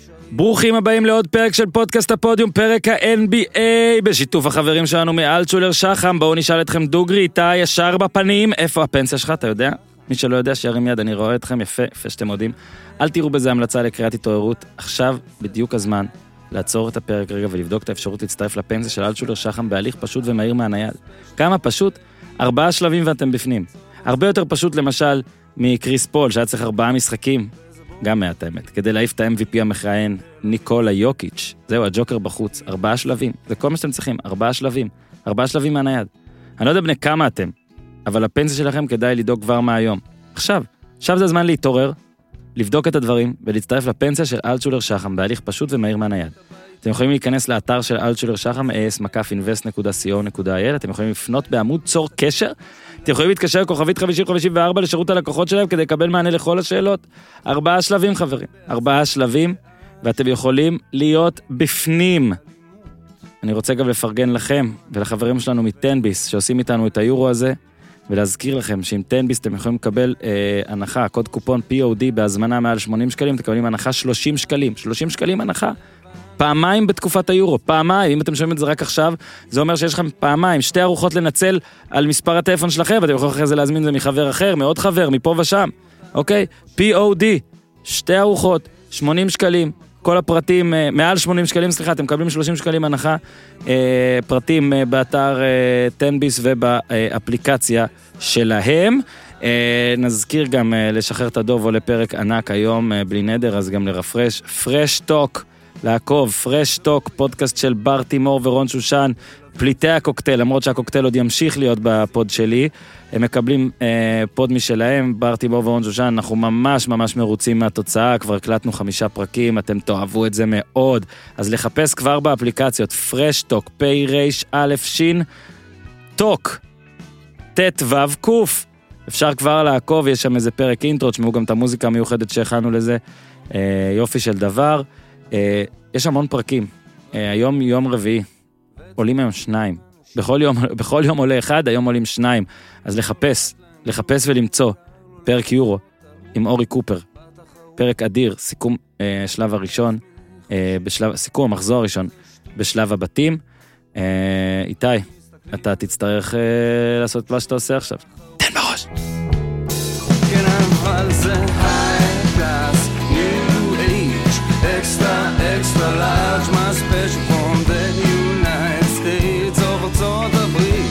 ברוכים הבאים לעוד פרק של פודקאסט הפודיום, פרק ה-NBA, בשיתוף החברים שלנו מאלטשולר שחם. בואו נשאל אתכם דוגרי, איתה ישר בפנים, איפה הפנסיה שלך, אתה יודע? מי שלא יודע שירים יד, אני רואה אתכם, יפה שאתם יודעים. אל תראו בזה המלצה לקריאת התעוררות, עכשיו בדיוק הזמן לעצור את הפרק רגע ולבדוק את האפשרות להצטרף לפנסיה של אלטשולר שחם בהליך פשוט ומהיר מהנייד. כמה פשוט? 4 שלבים ואתם בפנים. הרבה יותר פשוט למשל מקריס פול, שהיה צריך 4 משחקים, גם מעט האמת, כדי להעיף את ה-MVP המכהן, ניקולה יוקיץ', זהו, הג'וקר בחוץ, 4 שלבים, זה כל מה שאתם צריכים, 4 שלבים, 4 שלבים מהנייד. אני לא יודע בני כמה אתם, אבל הפנסיה שלכם כדאי לדאוג כבר מהיום. עכשיו זה הזמן להתעורר, לבדוק את הדברים, ולהצטרף לפנסיה של אלטשולר שחם, בהליך פשוט ומהיר מהנייד. אתם יכולים להיכנס לאתר של אלטשולר שחם, as-invest.co.il, אתם יכולים לפנות בעמוד צור קשר, אתם יכולים להתקשר כוכבית 5054 לשירות הלקוחות שלהם, כדי לקבל מענה לכל השאלות. 4 שלבים חברים, 4 שלבים, ואתם יכולים להיות בפנים. אני רוצה גם לפרגן לכם, ולחברים שלנו מטנביס, שעושים איתנו את היורו הזה, ולהזכיר לכם שעם טנביס אתם יכולים לקבל הנחה, קוד קופון POD בהזמנה מעל 80 שקלים, אתם מקבלים הנחה 30 שקלים, 30 שקלים הנחה, פעמיים בתקופת היורו, פעמיים, אם אתם שומעים את זה רק עכשיו, זה אומר שיש לכם פעמיים, 2 ארוחות לנצל על מספר הטלפון שלכם, ואתם יכולים אחרי זה להזמין זה מחבר אחר, מעוד חבר, מפה ושם, אוקיי? POD, 2 ארוחות, 80 שקלים, כל הפרטים, מעל 80 שקלים, סליחה, אתם מקבלים 30 שקלים הנחה, פרטים באתר טנביס ובאפליקציה שלהם. נזכיר גם לשחרר את הדוב או לפרק ענק היום בלי נדר, אז גם לרפרש, פרש טוק, לעקוב, פרש טוק, פודקאסט של בר תימור ורון שושן, פליטי הקוקטייל, למרות שהקוקטייל עוד ימשיך להיות בפוד שלי, הם מקבלים פוד משלהם, בר תימור ורון שושן, אנחנו ממש מרוצים מהתוצאה, כבר הקלטנו 5 פרקים, אתם תאהבו את זה מאוד, אז לחפש כבר באפליקציות, פרש טוק, פי ריש א' שין, טוק, ת' ו' קוף, אפשר כבר לעקוב, יש שם איזה פרק אינטרו, תשמעו גם את המוזיקה המיוחדת שהכנו לזה, יופי של דבר, יש המון פרקים, היום יום רביעי, עולים היום 2, בכל יום עולה 1, היום עולים 2, אז לחפש ולמצוא, פרק יורו, עם אורי קופר, פרק אדיר, סיכום שלב הראשון, סיכום המחזור הראשון, בשלב הבתים, איתי, אתה תצטרך לעשות מה שאתה עושה עכשיו, תן בראש! כן, אבל זה high class, new age, extra large, my special from the United States of ארצות הברית.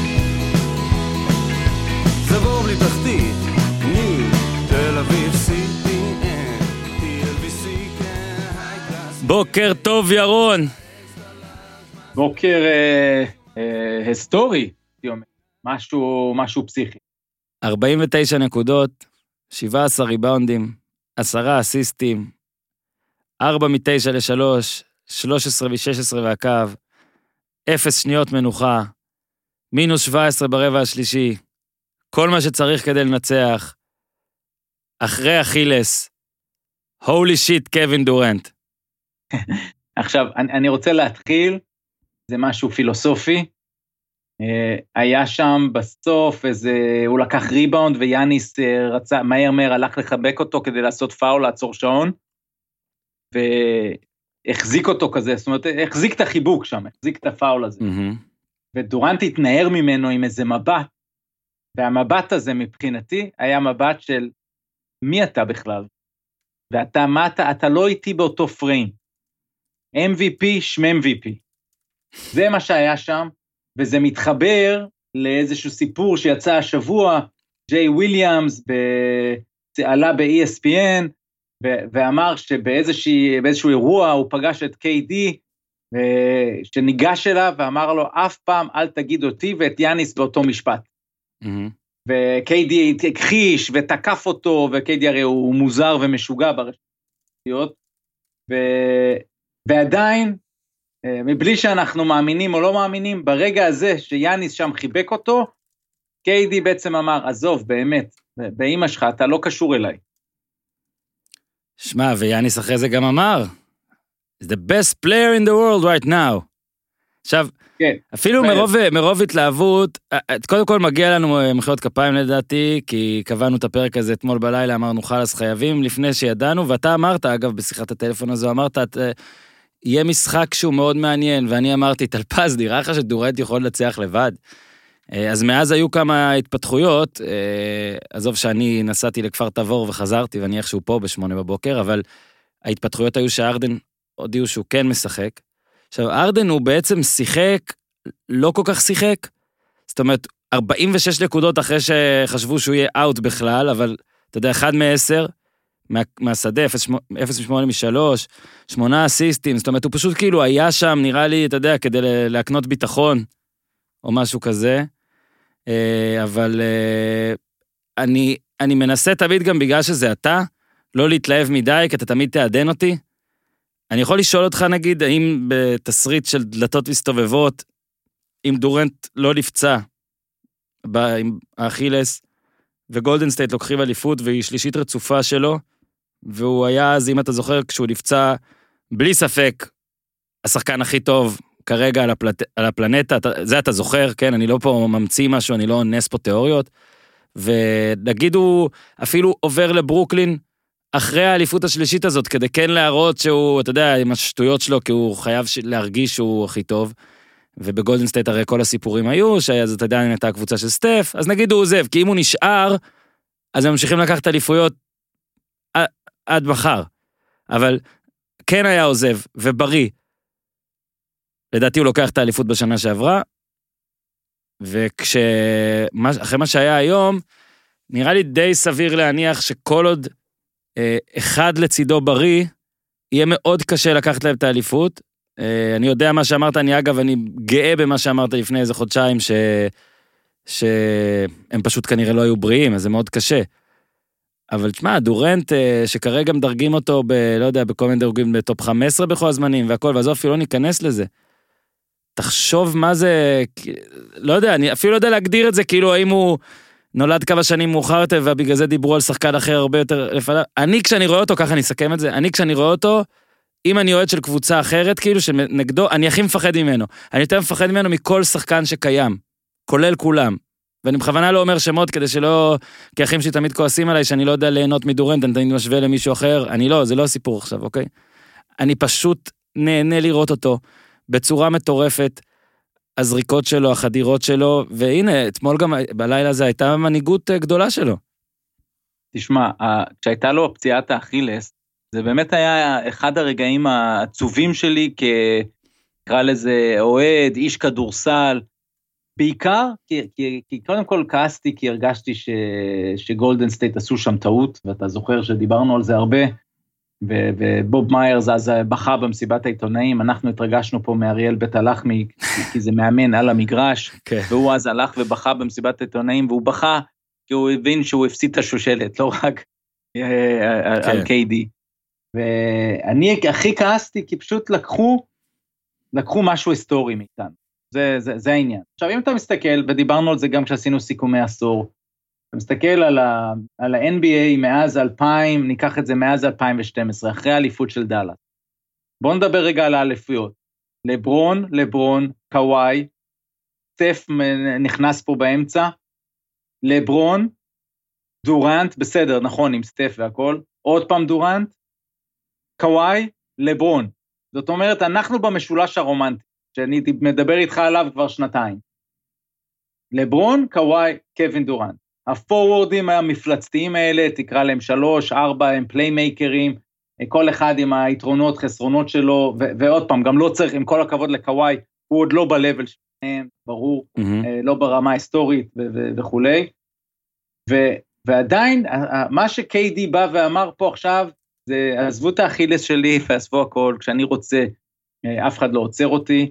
זה בור בלי תחתית, ניו, תל אביב, CPN, TLBC, כן, high class. בוקר טוב ירון. בוקר היסטורי, משהו פסיכי. 49 נקודות, 17 ריבאונדים, 10 אסיסטים, 4 מ-9 ל-3, 13 ו-16 והקו, 0 שניות מנוחה, מינוס 17 ברבע השלישי, כל מה שצריך כדי לנצח, אחרי אכילס, הולי שיט קווין דורנט. עכשיו, אני רוצה להתחיל, זה משהו פילוסופי, היה שם בסוף הוא לקח ריבאונד ויאניס רצה, מהר הלך לחבק אותו כדי לעשות פאול, לעצור שעון, והחזיק אותו כזה, זאת אומרת, החזיק את החיבוק שם, החזיק את הפאול הזה, ודורנט התנער ממנו עם איזה מבט, והמבט הזה מבחינתי היה מבט של מי אתה בכלל, ואתה, מה אתה לא איתי באותו פריים, MVP, שמם MVP, זה מה שהיה שם, וזה מתחבר לאיזשהו סיפור שיצא השבוע, ג'יי וויליאמס עלה ב-ESPN, ואמר שבאיזשהו אירוע הוא פגש את KD, שניגש אליו ואמר לו, אף פעם אל תגיד אותי ואת יאניס באותו משפט. ו-KD הכחיש ותקף אותו, ו-KD הרי הוא מוזר ומשוגע ברשתות, ועדיין, מבלי שאנחנו מאמינים או לא מאמינים, ברגע הזה שיאניס שם חיבק אותו, KD בעצם אמר, עזוב, באמת, באמא שלך, אתה לא קשור אליי. שמע, ויאניס אחרי זה גם אמר, is the best player in the world right now. עכשיו, כן. אפילו מרוב התלהבות, קודם כל מגיע לנו מחיאות כפיים לדעתי, כי קבענו את הפרק הזה אתמול בלילה, אמרנו חלס חייבים, לפני שידענו, ואתה אמרת, אגב, בשיחת הטלפון הזו, אמרת, יהיה משחק שהוא מאוד מעניין, ואני אמרתי, תלפז, נראה לך שדורנט יכול לצליח לבד. אז מאז היו כמה התפתחויות, עזוב שאני נסעתי לכפר תבור וחזרתי, ואני איכשהו פה ב8 בבוקר, אבל ההתפתחויות היו שארדן הודיעו שהוא כן משחק. עכשיו, ארדן הוא בעצם שיחק, לא כל כך שיחק, זאת אומרת, 46 נקודות אחרי שחשבו שהוא יהיה אאוט בכלל, אבל אתה יודע, 1 מ-10, מהשדה, 0.8 מ-3, 8 אסיסטים, זאת אומרת, הוא פשוט כאילו היה שם, נראה לי, אתה יודע, כדי להקנות ביטחון, או משהו כזה, אבל אני מנסה תמיד גם בגלל שזה אתה, לא להתלהב מדי, כי אתה תמיד תעדן אותי. אני יכול לשאול אותך נגיד, האם בתסריט של דלתות מסתובבות, אם דורנט לא נפצע, עם האכילס, וגולדן סטייט לוקחים אליפות, והיא שלישית רצופה שלו, והוא היה אז, אם אתה זוכר, כשהוא נפצע, בלי ספק, השחקן הכי טוב, כרגע על הפלנטה, זה אתה זוכר, כן, אני לא פה ממציא משהו, אני לא אונס פה תיאוריות, ונגיד הוא אפילו עובר לברוקלין, אחרי האליפות השלישית הזאת, כדי כן להראות שהוא, אתה יודע, עם השטויות שלו, כי הוא חייב להרגיש שהוא הכי טוב, ובגולדן סטייט הרי כל הסיפורים היו, שאז אתה יודע, הייתה הקבוצה של סטף, אז נגיד הוא עוזב, כי אם הוא נשאר, אז הם ממשיכים לקחת אליפויות עד מחר, אבל כן היה עוזב, ובריא, לדעתי הוא לוקח את האליפות בשנה שעברה, אחרי מה שהיה היום, נראה לי די סביר להניח שכל עוד אחד לצידו בריא, יהיה מאוד קשה לקחת להם את האליפות. אני יודע מה שאמרת, אני גאה במה שאמרת לפני איזה חודשיים, שהם פשוט כנראה לא היו בריאים, אז זה מאוד קשה. אבל תשמע, דורנט, שכרגע מדרגים אותו לא יודע, בכל מיני דרגים בטופ 15 בכל הזמנים, והכל, ואז אפילו לא ניכנס לזה. תחשוב מה זה, לא יודע, אני אפילו לא יודע להגדיר את זה, כאילו האם הוא נולד כמה שנים מאוחר יותר, ובגלל זה דיברו על שחקן אחר הרבה יותר לפניו. אני כשאני רואה אותו, ככה אני אסכם את זה, אני כשאני רואה אותו, אם אני אוהד של קבוצה אחרת, כאילו שנגדו, אני הכי מפחד ממנו. אני יותר מפחד ממנו מכל שחקן שקיים, כולל כולם. ואני בכוונה לא אומר שמות, כדי שלא, כי אחים שלי תמיד כועסים עליי, שאני לא יודע ליהנות מדורנט, אני תמיד משווה למישהו אחר, אני לא, זה לא הסיפור עכשיו, אוקיי? אני פשוט נהנה לראות אותו, בצורה מטורפת, הזריקות שלו, החדירות שלו, והנה, אתמול גם בלילה הזה הייתה מנהיגות גדולה שלו. תשמע, כשהייתה לו פציעת האכילס, זה באמת היה אחד הרגעים העצובים שלי, כקרא לזה אוהד, איש כדורסל, בעיקר, כי קודם כל כעסתי, כי הרגשתי שגולדן סטייט עשו שם טעות, ואתה זוכר שדיברנו על זה הרבה, ובוב מיירס אז בכה במסיבת העיתונאים, אנחנו התרגשנו פה מאריאל בית הלחמי, כי זה מאמן על המגרש, והוא אז הלך ובכה במסיבת העיתונאים, והוא בכה, כי הוא הבין שהוא הפסיד את השושלת, לא רק על KD. ואני הכי כעסתי, כי פשוט לקחו משהו היסטורי מאיתנו. זה העניין. עכשיו, אם אתה מסתכל, ודיברנו על זה גם כשעשינו סיכומי עשור, אתה מסתכל על ה-NBA מאז 2000, ניקח את זה מאז 2012, אחרי האליפות של דאלאס. בואו נדבר רגע על האליפויות. לברון, קוואי, סטף נכנס פה באמצע, לברון, דורנט, בסדר, נכון, עם סטף והכל, עוד פעם דורנט, קוואי, לברון. זאת אומרת, אנחנו במשולש הרומנטי, שאני מדבר איתך עליו כבר שנתיים. לברון, קוואי, קווין דורנט. הפורורדים המפלצתיים האלה, תקרא להם 3, 4, הם פליימייקרים, כל אחד עם היתרונות, חסרונות שלו, ועוד פעם, גם לא צריך, עם כל הכבוד לקוואי, הוא עוד לא בלבל שלהם, ברור, לא ברמה היסטורית וכו'. ועדיין, מה ש-KD בא ואמר פה עכשיו, זה עזבו את האכילס שלי ועזבו הכל, כשאני רוצה, אף אחד לא עוצר אותי,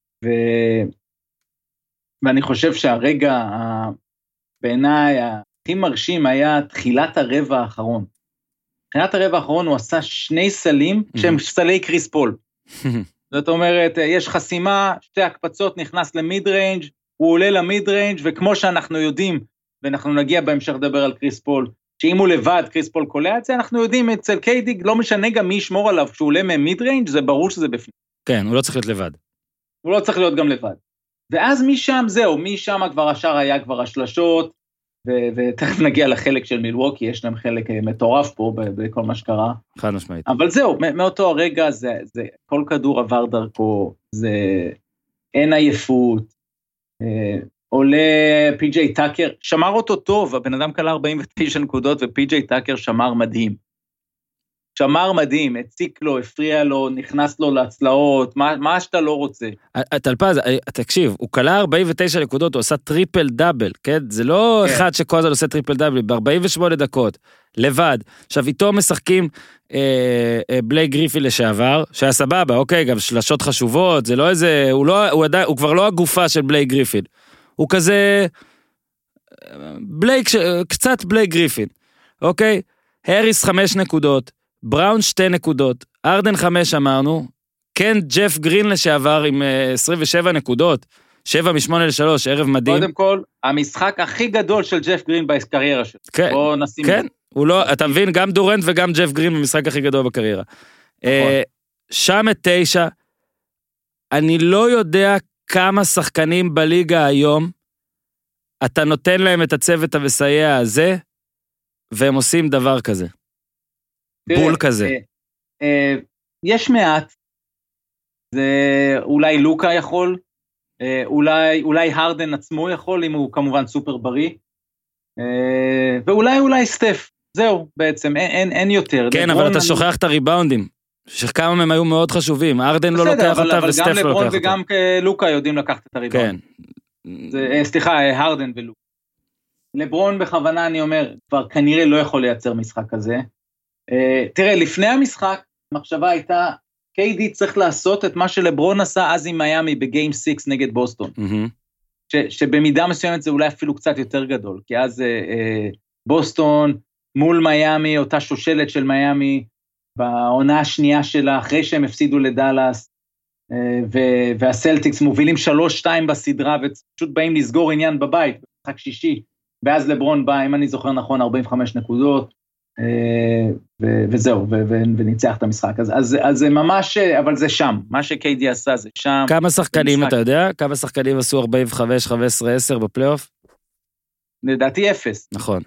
ואני חושב שהרגע, בעיניי, הכי מרשים היה תחילת הרבע האחרון. תחילת הרבע האחרון הוא עשה 2 סלים, שהם סלי קריס פול. זאת אומרת, יש חסימה, 2 הקפצות, נכנס למיד ריינג', הוא עולה למיד ריינג', וכמו שאנחנו יודעים, ואנחנו נגיע בהמשך לדבר על קריס פול, שאם הוא לבד, קריס פול קולע את זה, אנחנו יודעים, אצל קיידי, לא משנה גם מי ישמור עליו, כשהוא עולה ממיד ריינג', זה ברור שזה בפנים. כן, הוא לא צריך להיות לבד. הוא לא צריך להיות גם לבד. ואז משם זהו, משם כבר השאר היה כבר השלשות, ותכף נגיע לחלק של מילווקי, יש להם חלק מטורף פה בכל מה שקרה. חד משמעית. אבל זהו, מאותו הרגע זה כל כדור עבר דרכו, זה אין עייפות, עולה פי.ג'יי טאקר, שמר אותו טוב, הבן אדם קלה 49 נקודות, ופי.ג'יי טאקר שמר מדהים. שמר מדהים, הציק לו, הפריע לו, נכנס לו להצלעות, מה שאתה לא רוצה. טלפז, תקשיב, הוא קלה 49 נקודות, הוא עשה טריפל דאבל, כן? זה לא אחד שכל הזמן עושה טריפל דאבל, ב-48 דקות, לבד. עכשיו, איתו משחקים בלייק גריפין לשעבר, שהיה סבבה, אוקיי, גם שלשות חשובות, זה לא איזה, הוא כבר לא הגופה של בלייק גריפין. הוא כזה, קצת בלייק גריפין, אוקיי? הריס 5 נקודות, בראון 2 נקודות, ארדן 5 אמרנו, כן ג'ף גרין לשעבר עם 27 נקודות, 7 מ-8 ל-3, ערב מדהים. קודם כל, המשחק הכי גדול של ג'ף גרין בקריירה שלו. כן, כן, הוא לא, אתה מבין, גם דורנט וגם ג'ף גרין במשחק הכי גדול בקריירה. שם את 9, אני לא יודע כמה שחקנים בליגה היום, אתה נותן להם את הצוות המסייע הזה, והם עושים דבר כזה. בול כזה. יש מעט, זה אולי לוקה יכול, אולי הרדן עצמו יכול, אם הוא כמובן סופר בריא, ואולי סטף, זהו בעצם, אין יותר. כן, אבל אתה שוכח את הריבאונדים, שכמה מהם היו מאוד חשובים, הרדן לא לוקח אותה וסטף לא לוקח אותה. אבל גם לברון וגם לוקה יודעים לקחת את הריבאונדים. סליחה, הרדן ולוקה. לברון בכוונה אני אומר, כבר כנראה לא יכול לייצר משחק כזה. תראה, לפני המשחק, המחשבה הייתה, קיידי צריך לעשות את מה שלברון עשה אז עם מיאמי בגיים 6 נגד בוסטון. שבמידה מסוימת זה אולי אפילו קצת יותר גדול, כי אז בוסטון מול מיאמי, אותה שושלת של מיאמי, בעונה השנייה שלה, אחרי שהם הפסידו לדלס, והסלטיקס מובילים 3-2 בסדרה, ופשוט באים לסגור עניין בבית, במשחק שישי, ואז לברון בא, אם אני זוכר נכון, 45 נקודות, וזהו, וניצח את המשחק. אז זה ממש, אבל זה שם, מה שקיידי עשה זה שם. כמה שחקנים אתה יודע? כמה שחקנים עשו 45, 15, 10 בפלייאוף? לדעתי 0. נכון.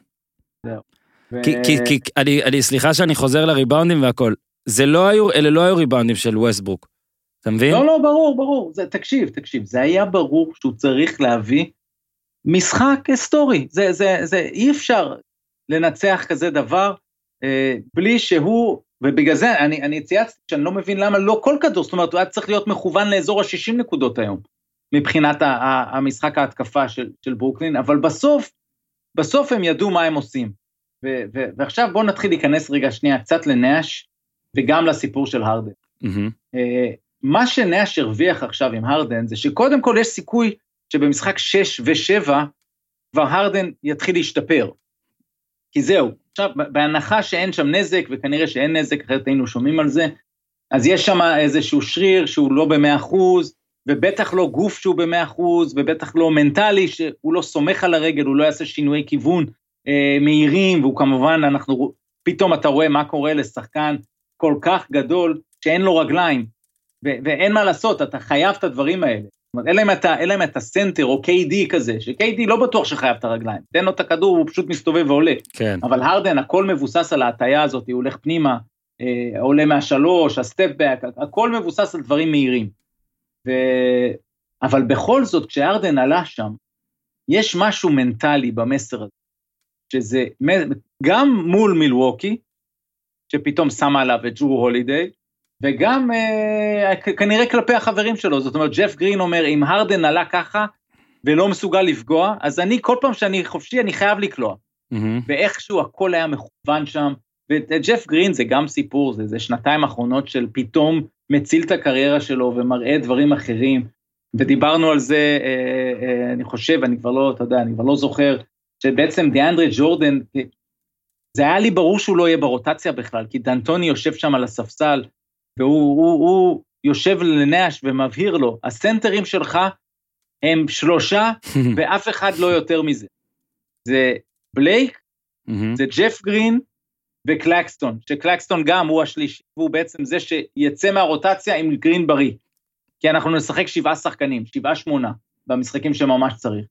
כי אני סליחה שאני חוזר לריבאונדים והכל, אלה לא היו ריבאונדים של ווסטברוק, אתה מבין? לא, ברור, תקשיב, זה היה ברור שהוא צריך להביא משחק היסטורי, זה אי אפשר לנצח כזה דבר, בלי שהוא, ובגלל זה אני צייצתי שאני לא מבין למה לא כל כדור, זאת אומרת, הוא היה צריך להיות מכוון לאזור ה-60 נקודות היום, מבחינת המשחק ההתקפה של ברוקלין, אבל בסוף הם ידעו מה הם עושים, ועכשיו בואו נתחיל להיכנס רגע שנייה, קצת לנאש, וגם לסיפור של הרדן. מה שנאש הרוויח עכשיו עם הרדן, זה שקודם כל יש סיכוי, שבמשחק 6 ו7, כבר הרדן יתחיל להשתפר, כי זהו, עכשיו, בהנחה שאין שם נזק, וכנראה שאין נזק, אחרת היינו שומעים על זה, אז יש שם איזשהו שריר שהוא לא ב100%, ובטח לא גוף שהוא ב100%, ובטח לא מנטלי, שהוא לא סומך על הרגל, הוא לא יעשה שינויי כיוון מהירים, והוא כמובן, פתאום אתה רואה מה קורה לשחקן כל כך גדול, שאין לו רגליים, ואין מה לעשות, אתה חייב את הדברים האלה. זאת אומרת, אין להם את הסנטר או KD כזה, ש-KD לא בטוח שחייב את הרגליים, תן לו את הכדור, הוא פשוט מסתובב ועולה. כן. אבל הרדן, הכל מבוסס על ההטיה הזאת, הוא הולך פנימה, עולה מהשלוש, הסטפ-בק, הכל מבוסס על דברים מהירים. אבל בכל זאת, כשהרדן עלה שם, יש משהו מנטלי במסר הזה, שזה גם מול מילווקי, שפתאום שמה עליו את ג'רו הולידיי, וגם כנראה כלפי החברים שלו, זאת אומרת, ג'ף גרין אומר, אם הרדן עלה ככה, ולא מסוגל לפגוע, אז אני, כל פעם שאני חופשי, אני חייב לקלוע. ואיכשהו הכל היה מכוון שם, וג'ף גרין זה גם סיפור, זה שנתיים האחרונות של פתאום מציל את הקריירה שלו, ומראה דברים אחרים, ודיברנו על זה, אני חושב, אני כבר לא זוכר, שבעצם דיאנדרה ג'ורדן, זה היה לי ברור שהוא לא יהיה ברוטציה בכלל, כי דנטוני יושב שם על הספסל, והוא יושב לנאש ומבהיר לו, הסנטרים שלך הם 3, ואף אחד לא יותר מזה. זה בלייק, זה ג'ף גרין וקלקסטון, שקלקסטון גם הוא השלישי, והוא בעצם זה שיצא מהרוטציה עם גרין בריא, כי אנחנו נשחק 7 שחקנים, 7-8, במשחקים שממש צריך.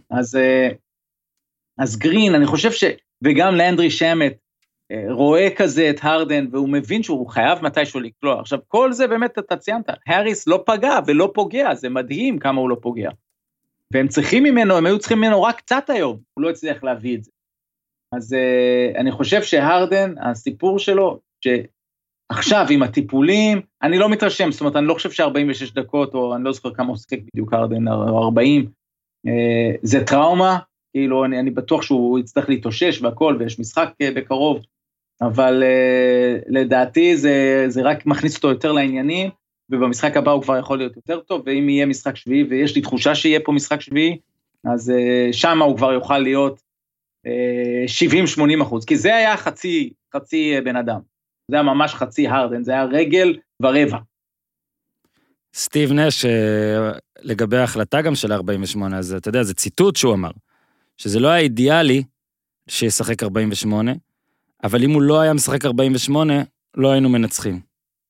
אז גרין, אני חושב וגם לאנדרי שמט, רואה כזה את הרדן, והוא מבין שהוא חייב מתישהו לקלוע. עכשיו, כל זה באמת אתה ציינת, האריס לא פגע ולא פוגע, זה מדהים כמה הוא לא פוגע. והם צריכים ממנו, הם היו צריכים ממנו רק קצת היום, הוא לא הצליח להביא את זה. אז אני חושב שהרדן, הסיפור שלו, שעכשיו עם הטיפולים, אני לא מתרשם, זאת אומרת, אני לא חושב ש46 דקות, או אני לא זוכר כמה הוא שחק בדיוק הרדן, או 40, זה טראומה, כאילו אני בטוח שהוא יצטרך להתאושש והכל, ויש משחק בקרוב, אבל לדעתי זה רק מכניס אותו יותר לעניינים, ובמשחק הבא הוא כבר יכול להיות יותר טוב, ואם יהיה משחק שביעי, ויש לי תחושה שיהיה פה משחק שביעי, אז שם הוא כבר יוכל להיות 70-80%, כי זה היה חצי בן אדם, זה היה ממש חצי הרדן, זה היה רגל ורבע. סטיב נש, לגבי ההחלטה גם של 48, אז אתה יודע, זה ציטוט שהוא אמר, שזה לא היה אידיאלי שישחק 48, אבל אם הוא לא היה משחק 48, לא היינו מנצחים.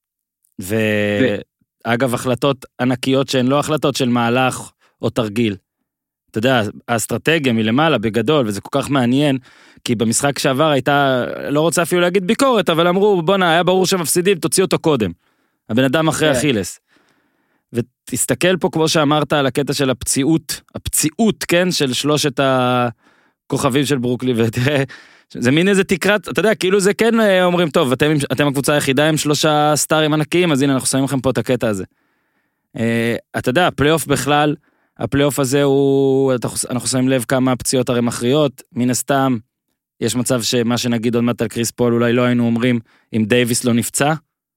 ואגב, החלטות ענקיות שהן לא החלטות של מהלך או תרגיל. אתה יודע, האסטרטגיה מלמעלה בגדול, וזה כל כך מעניין, כי במשחק שעבר הייתה, לא רוצה אפילו להגיד ביקורת, אבל אמרו, בונה, היה ברור שמפסידים, תוציא אותו קודם. הבן אדם אחרי אכילס. ותסתכל פה, כמו שאמרת, על הקטע של הפציעות, כן, של שלושת הכוכבים של ברוקלי, ותראה, זה מין איזה תקרת, אתה יודע, כאילו זה כן אומרים, טוב, אתם הקבוצה היחידה עם 3 סטארים ענקיים, אז הנה, אנחנו שמים לכם פה את הקטע הזה. אתה יודע, הפלייאוף בכלל, הפלייאוף הזה הוא, אנחנו שמים לב כמה פציעות הרי מכריעות, מן הסתם, יש מצב שמה שנגיד עוד מעט על קריס פול, אולי לא היינו אומרים, אם דייביס לא נפצע,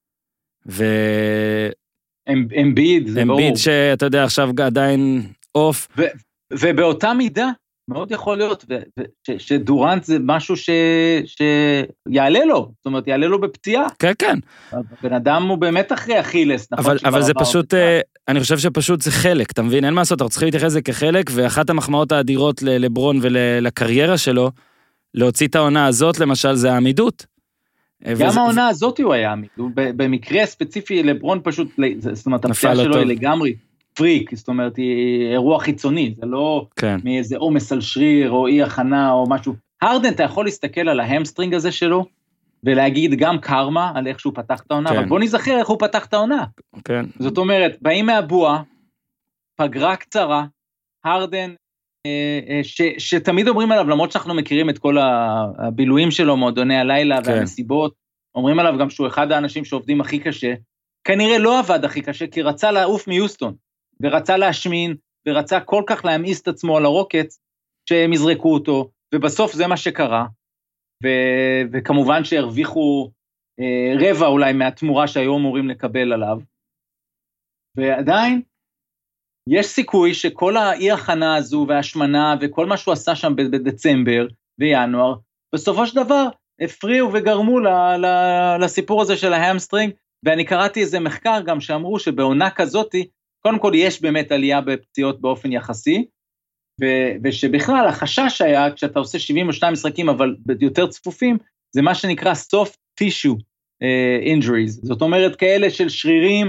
אמביד, זה ברור. אמביד שאתה יודע, עכשיו עדיין אוף. ובאותה מידה, מאוד יכול להיות, שדורנט זה משהו שיעלה לו, זאת אומרת, יעלה לו בפציעה. כן, כן. הבן אדם הוא באמת אחרי אכילס, נכון? אבל זה פשוט, אני חושב שפשוט זה חלק, אתה מבין? אין מה לעשות, אנחנו צריכים להתייחס לזה כחלק, ואחת המחמאות האדירות לברון ולקריירה שלו, להוציא את העונה הזאת, למשל, זה העמידות. גם העונה הזאת הוא היה עמיד, במקרה ספציפי לברון פשוט, זאת אומרת, הפציעה שלו היא לגמרי פריק, זאת אומרת, היא אירוע חיצוני, זה לא מאיזה עומס על שריר, או אי הכנה, או משהו. הרדן, אתה יכול להסתכל על ההמסטרינג הזה שלו, ולהגיד גם קרמה, על איך שהוא פתח את העונה, אבל בוא נזכר איך הוא פתח את העונה. זאת אומרת, באים מהבוע, פגרה קצרה, הרדן, שתמיד אומרים עליו, למרות שאנחנו מכירים את כל הבילויים שלו, מועדוני הלילה והמסיבות, אומרים עליו גם שהוא אחד האנשים שעובדים הכי קשה, כנראה לא עבד הכי קשה, כי רצה לעוף מיוסטון, ורצה להשמין, ורצה כל כך להמאיס את עצמו על הרוקטס, שהם יזרקו אותו, ובסוף זה מה שקרה, וכמובן שהרוויחו רבע אולי מהתמורה שהיו אמורים לקבל עליו, ועדיין, יש סיכוי שכל האי-הכנה הזו והשמנה וכל מה שהוא עשה שם בדצמבר וינואר, בסופו של דבר הפריעו וגרמו לסיפור הזה של ההמסטרינג, ואני קראתי איזה מחקר גם שאמרו שבעונה כזאת, קודם כל יש באמת עלייה בפציעות באופן יחסי, ושבכלל החשש היה כשאתה עושה 72 משחקים אבל יותר צפופים, זה מה שנקרא soft tissue injuries, זאת אומרת כאלה של שרירים,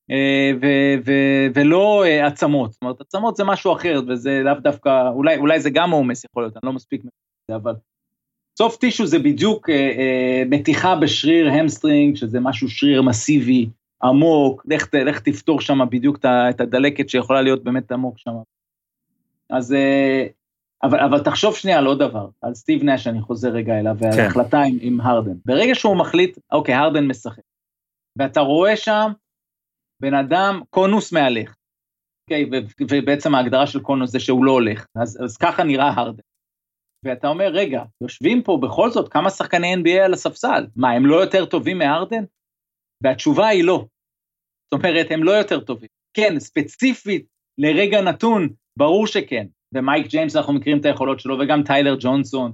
ולא עצמות, זאת אומרת, עצמות זה משהו אחר, וזה לאו דווקא, אולי זה גם עומס יכול להיות, אני לא מספיק מזה, אבל סוף טישו זה בדיוק מתיחה בשריר המסטרינג, שזה משהו שריר מסיבי, עמוק, לך תפתור שם בדיוק את הדלקת שיכולה להיות באמת עמוק שם. אז, אבל תחשוב שנייה על עוד דבר, על סטיב נש, אני חוזר רגע אליו, ועל ההחלטה עם הרדן. ברגע שהוא מחליט, אוקיי, הרדן משחק, ואתה רואה שם, בן אדם, קונוס מהלך, אוקיי, ובעצם ההגדרה של קונוס זה שהוא לא הולך, אז ככה נראה הרדן. ואתה אומר, רגע, יושבים פה בכל זאת כמה שחקני NBA על הספסל, מה, הם לא יותר טובים מהרדן? והתשובה היא לא. זאת אומרת, הם לא יותר טובים. כן, ספציפית, לרגע נתון, ברור שכן. ומייק ג'יימס, אנחנו מכירים את היכולות שלו, וגם טיילר ג'ונסון,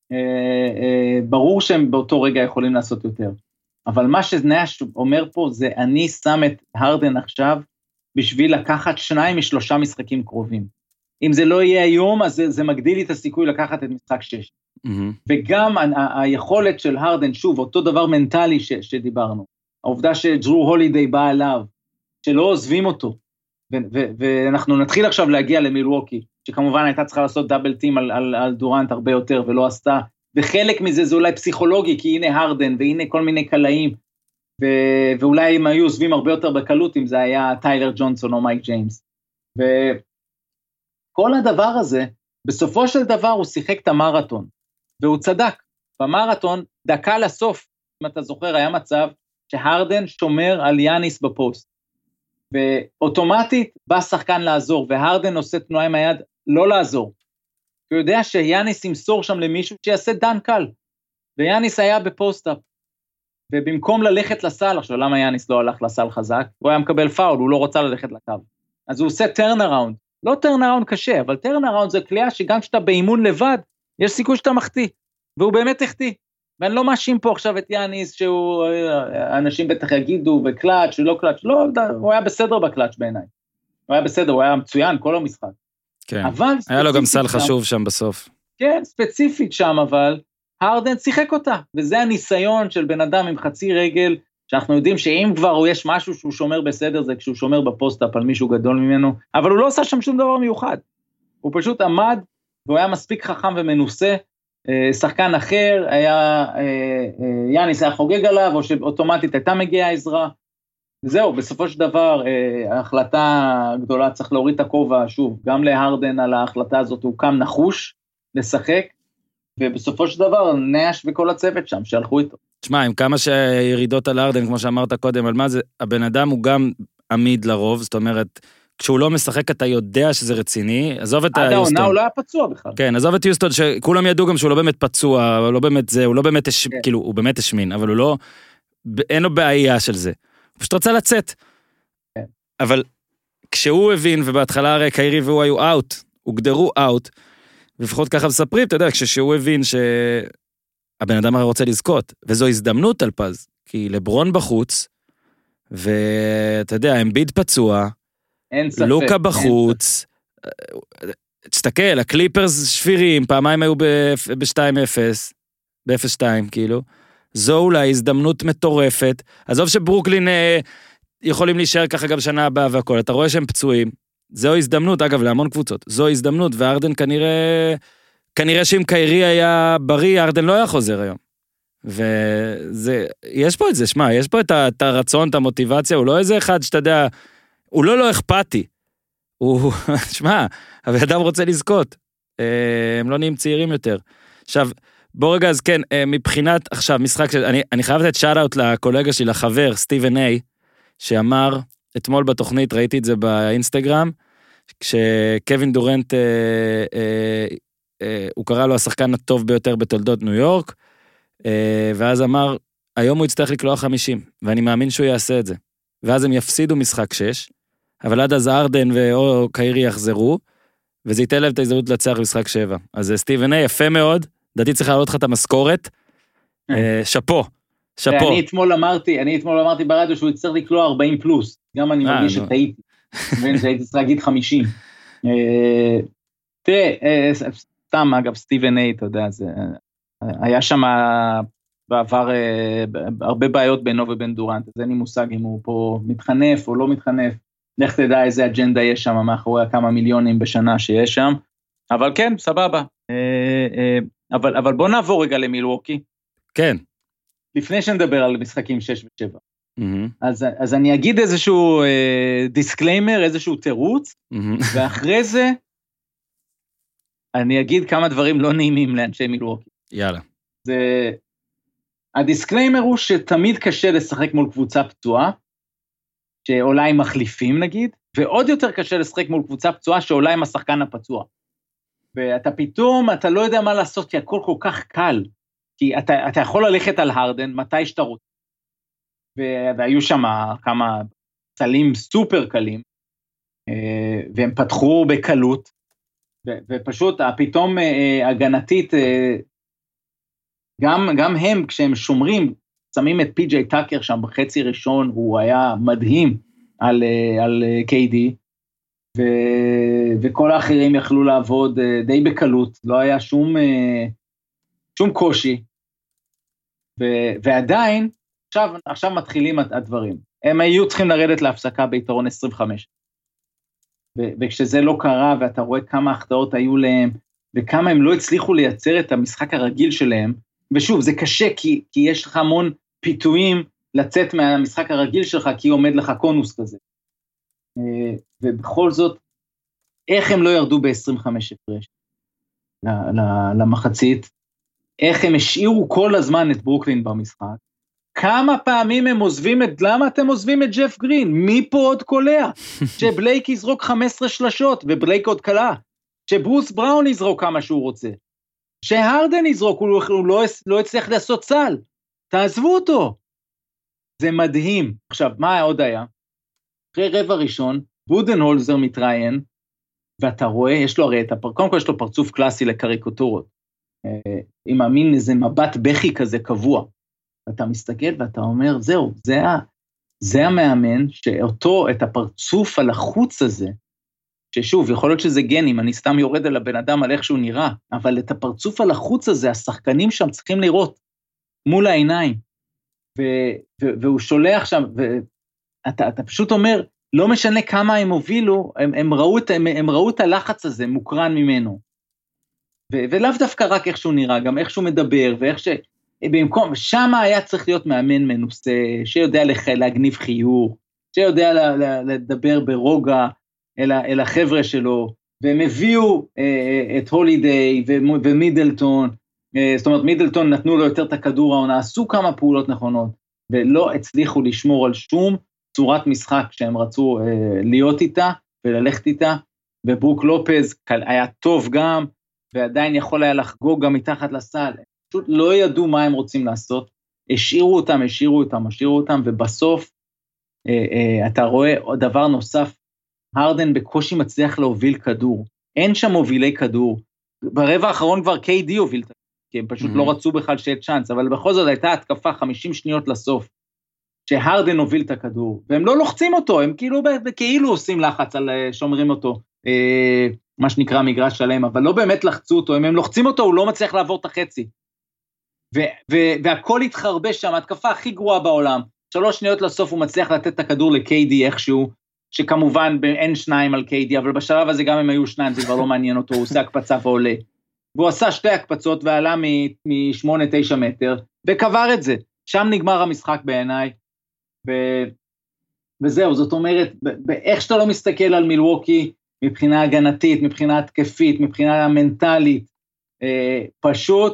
ברור שהם באותו רגע יכולים לעשות יותר. אבל מה שנש אומר פה, זה אני שם את הרדן עכשיו, בשביל לקחת 2 מ3 משחקים קרובים. אם זה לא יהיה היום, אז זה מגדיל לי את הסיכוי לקחת את משחק 6. וגם היכולת של הרדן, שוב, אותו דבר מנטלי שדיברנו, העובדה שג'רו הולידיי בא אליו, שלא עוזבים אותו, ואנחנו נתחיל עכשיו להגיע למילווקי, שכמובן הייתה צריכה לעשות דאבל טים על דורנט הרבה יותר, ולא עשתה, וחלק מזה זה אולי פסיכולוגי, כי הנה הרדן, והנה כל מיני קלעים, ואולי הם היו עוזבים הרבה יותר בקלות, אם זה היה טיילר ג'ונסון או מייק ג'יימס. וכל הדבר הזה, בסופו של דבר הוא שיחק את המרתון, והוא צדק. במרתון, דקה לסוף, אם אתה זוכר, היה מצב שהרדן שומר על יאניס בפוסט, ואוטומטית בא שחקן לעזור, והרדן עושה תנועה עם היד לא לעזור. הוא יודע שיאניס ימסור שם למישהו שיעשה דן קל, ויאניס היה בפוסט-אפ, ובמקום ללכת לסל, עכשיו למה יאניס לא הלך לסל חזק? הוא היה מקבל פאול, הוא לא רוצה ללכת לקו. אז הוא עושה טרנראונד, לא טרנראונד קשה, אבל טרנראונד זה קליעה שגם כשאתה באימון לבד, יש סיכוי שאתה מחטיא, והוא באמת החטיא. ואני לא מאשים פה עכשיו את יאניס, שהוא, אנשים בטח יגידו, בקלאץ' ולא קלאץ', לא, הוא היה בסדר בקלאץ' בעיניי. הוא היה בסדר, הוא היה מצוין כל המשחק. כן, היה לו גם סל חשוב שם בסוף. כן, ספציפית שם, אבל הרדן שיחק אותה, וזה הניסיון של בן אדם עם חצי רגל, שאנחנו יודעים שאם כבר יש משהו שהוא שומר בסדר, זה כשהוא שומר בפוסט-אפ על מישהו גדול ממנו, אבל הוא לא עושה שם שום דבר מיוחד. הוא פשוט עמד, והוא היה מספיק חכם ומנוסה, שחקן אחר, יאניס היה חוגג עליו, או שאוטומטית הייתה מגיעה עזרה, וזהו, בסופו של דבר, ההחלטה הגדולה, צריך להוריד את הכובע, שוב, גם להרדן על ההחלטה הזאת, הוא קם נחוש, לשחק, ובסופו של דבר, נאש וכל הצוות שם, שהלכו איתו. תשמע, עם כמה שירידות על הרדן, כמו שאמרת קודם, על מה זה, הבן אדם הוא גם עמיד לרוב, זאת אומרת, כשהוא לא משחק, אתה יודע שזה רציני, עזוב את היוסטון. עד העונה הוא לא היה פצוע בכלל. כן, עזוב את היוסטון, שכולם ידעו גם שהוא לא באמת פצוע, הוא לא באמת זה, הוא לא באמת, כאילו, הוא באמת השמין, אבל הוא לא, אין לו בעיה של זה. הוא פשוט רצה לצאת. אבל כשהוא הבין, ובהתחלה הרי קיירי והוא היו אאוט, הוגדרו אאוט, לפחות ככה מספרים, אתה יודע, כשהוא הבין שהבן אדם הרי רוצה לזכות, וזו הזדמנות על פז, כי לברון בחוץ, ואתה יודע, אמביד פצוע, לוקה בחוץ, תסתכל, הקליפרס שפירים, פעמיים היו ב-2-0, ב-0-2 כאילו, זו אולי הזדמנות מטורפת, עזוב שברוקלין יכולים להישאר ככה גם שנה הבאה והכל, אתה רואה שהם פצועים, זו הזדמנות, אגב, להמון קבוצות, זו הזדמנות, וארדן כנראה שאם קיירי היה בריא, ארדן לא היה חוזר היום. וזה, יש פה את זה, שמה, יש פה את הרצון, את המוטיבציה, הוא לא איזה אחד שאתה יודע, הוא לא אכפתי, הוא, שמה, האדם רוצה לזכות, הם לא נהיים צעירים יותר. עכשיו, בוא רגע, אז כן, מבחינת, עכשיו, משחק, אני חייב לתת שאט-אוט לקולגה שלי, לחבר, סטיבן איי, שאמר, אתמול בתוכנית, ראיתי את זה באינסטגרם, כשקווין דורנט, הוא קרא לו השחקן הטוב ביותר בתולדות ניו יורק, ואז אמר, היום הוא יצטרך לקלוע 50, ואני מאמין שהוא יעשה את זה. ואז הם יפסידו משחק 6, אבל עד אז ארדן או קיירי יחזרו, וזה ייתן להם את ההזדמנות לצח משחק 7. אז סטיבן איי, יפה מאוד, דעתי צריך להעלות לך את המשכורת, שפו. אני אתמול אמרתי ברדיו שהוא יצטרך לקלוע 40 פלוס, גם אני מרגיש שטעיתי, והייתי צריך להגיד 50. תראה, סתם אגב, סטיבן איי, אתה יודע, היה שם בעבר הרבה בעיות בינו ובין דורנט, אז אין לי מושג אם הוא פה מתחנף או לא מתחנף, לך תדע איזה אג'נדה יש שם, מאחורי כמה מיליונים בשנה שיש שם, אבל כן, סבבה. אבל בוא נעבור רגע למילווקי. כן. לפני שנדבר על משחקים 6 ו-7. אז אני אגיד איזשהו דיסקליימר, איזשהו תירוץ, ואחרי זה, אני אגיד כמה דברים לא נעימים לאנשי מילווקי. יאללה. הדיסקליימר הוא שתמיד קשה לשחק מול קבוצה פצועה, שעולה עם מחליפים נגיד, ועוד יותר קשה לשחק מול קבוצה פצועה שעולה עם השחקן הפצוע. ואתה פתאום, אתה לא יודע מה לעשות, כי הכל כל כך קל, כי אתה יכול ללכת על הרדן מתי שאתה רוצה. והיו שם כמה סלים סופר קלים, והם פתחו בקלות, ופשוט פתאום הגנתית, גם הם כשהם שומרים, שמים את פי.ג'יי טאקר שם בחצי ראשון, הוא היה מדהים על KD, וכל האחרים יכלו לעבוד די בקלות, לא היה שום קושי, ועדיין, עכשיו מתחילים הדברים, הם היו צריכים לרדת להפסקה ביתרון 25, וכשזה לא קרה, ואתה רואה כמה החטאות היו להם, וכמה הם לא הצליחו לייצר את המשחק הרגיל שלהם, ושוב, זה קשה, כי יש לך המון פיתויים לצאת מהמשחק הרגיל שלך, כי עומד לך קונוס כזה. ובכל זאת, איך הם לא ירדו ב-25 הפרש למחצית, איך הם השאירו כל הזמן את ברוקלין במשחק, כמה פעמים הם עוזבים למה אתם עוזבים את ג'ף גרין? מי פה עוד קולע? שבלייק יזרוק 15 שלשות, ובלייק עוד קלה. שברוס בראון יזרוק כמה שהוא רוצה. שהרדן יזרוק, הוא לא הצליח לעשות סל. תעזבו אותו. זה מדהים. עכשיו, מה עוד היה? אחרי רבע ראשון, בודנהולזר מתראיין, ואתה רואה, יש לו הרי קודם כל יש לו פרצוף קלאסי לקריקטורות. עם מאמין איזה מבט בכי כזה קבוע. אתה מסתכל ואתה אומר, זהו, זה המאמן שאותו, את הפרצוף על החוץ הזה, ששוב, יכול להיות שזה גנים, אני סתם יורד על הבן אדם על איך שהוא נראה, אבל את הפרצוף על החוץ הזה, השחקנים שם צריכים לראות מול העיניים, והוא שולח שם, ואתה פשוט אומר, לא משנה כמה הם הובילו, הם ראו את הלחץ הזה, מוקרן ממנו, ולאו דווקא רק איך שהוא נראה, גם איך שהוא מדבר, ואיך במקום, שם היה צריך להיות מאמן מנוסה, שיודע להגניב חיוך, שיודע לדבר ברוגע אל החבר'ה שלו, והם הביאו את הולידיי ומידלטון, זאת אומרת מידלטון נתנו לו יותר את הכדור העונה, עשו כמה פעולות נכונות, ולא הצליחו לשמור על שום צורת משחק שהם רצו להיות איתה וללכת איתה, וברוק לופז היה טוב גם, ועדיין יכול היה לחגוג גם מתחת לסל, פשוט לא ידעו מה הם רוצים לעשות, השאירו אותם, ובסוף אתה רואה דבר נוסף, הרדן בקושי מצליח להוביל כדור, אין שם מובילי כדור, ברבע האחרון כבר KD הוביל, כי הם פשוט לא רצו בכלל שיהיה צ'אנס, אבל בכל זאת הייתה התקפה 50 שניות לסוף, שהרדן הוביל את הכדור, והם לא לוחצים אותו, הם כאילו עושים לחץ על שומרים אותו, מה שנקרא מגרש שלם, אבל לא באמת לחצו אותו, אם הם לוחצים אותו, הוא לא מצליח לעבור את החצי, והכל התחרבש שם, התקפה הכי גרועה בעולם, 3 שניות לסוף הוא מצליח לתת את הכדור ל-KD איכשהו, שכמובן אין 2 על KD, אבל בשלב הזה גם הם היו 2, זה כבר לא מעניין אותו, הוא עושה הקפצה ועולה, והוא עשה 2 הקפצות ועלה מ-8-9 מטר, וקבר את זה, שם נגמר המשחק בעיניי, וזהו, זאת אומרת, באיך שאתה לא מסתכל על מילווקי, מבחינה הגנתית, מבחינה התקפית, מבחינה מנטלית, פשוט,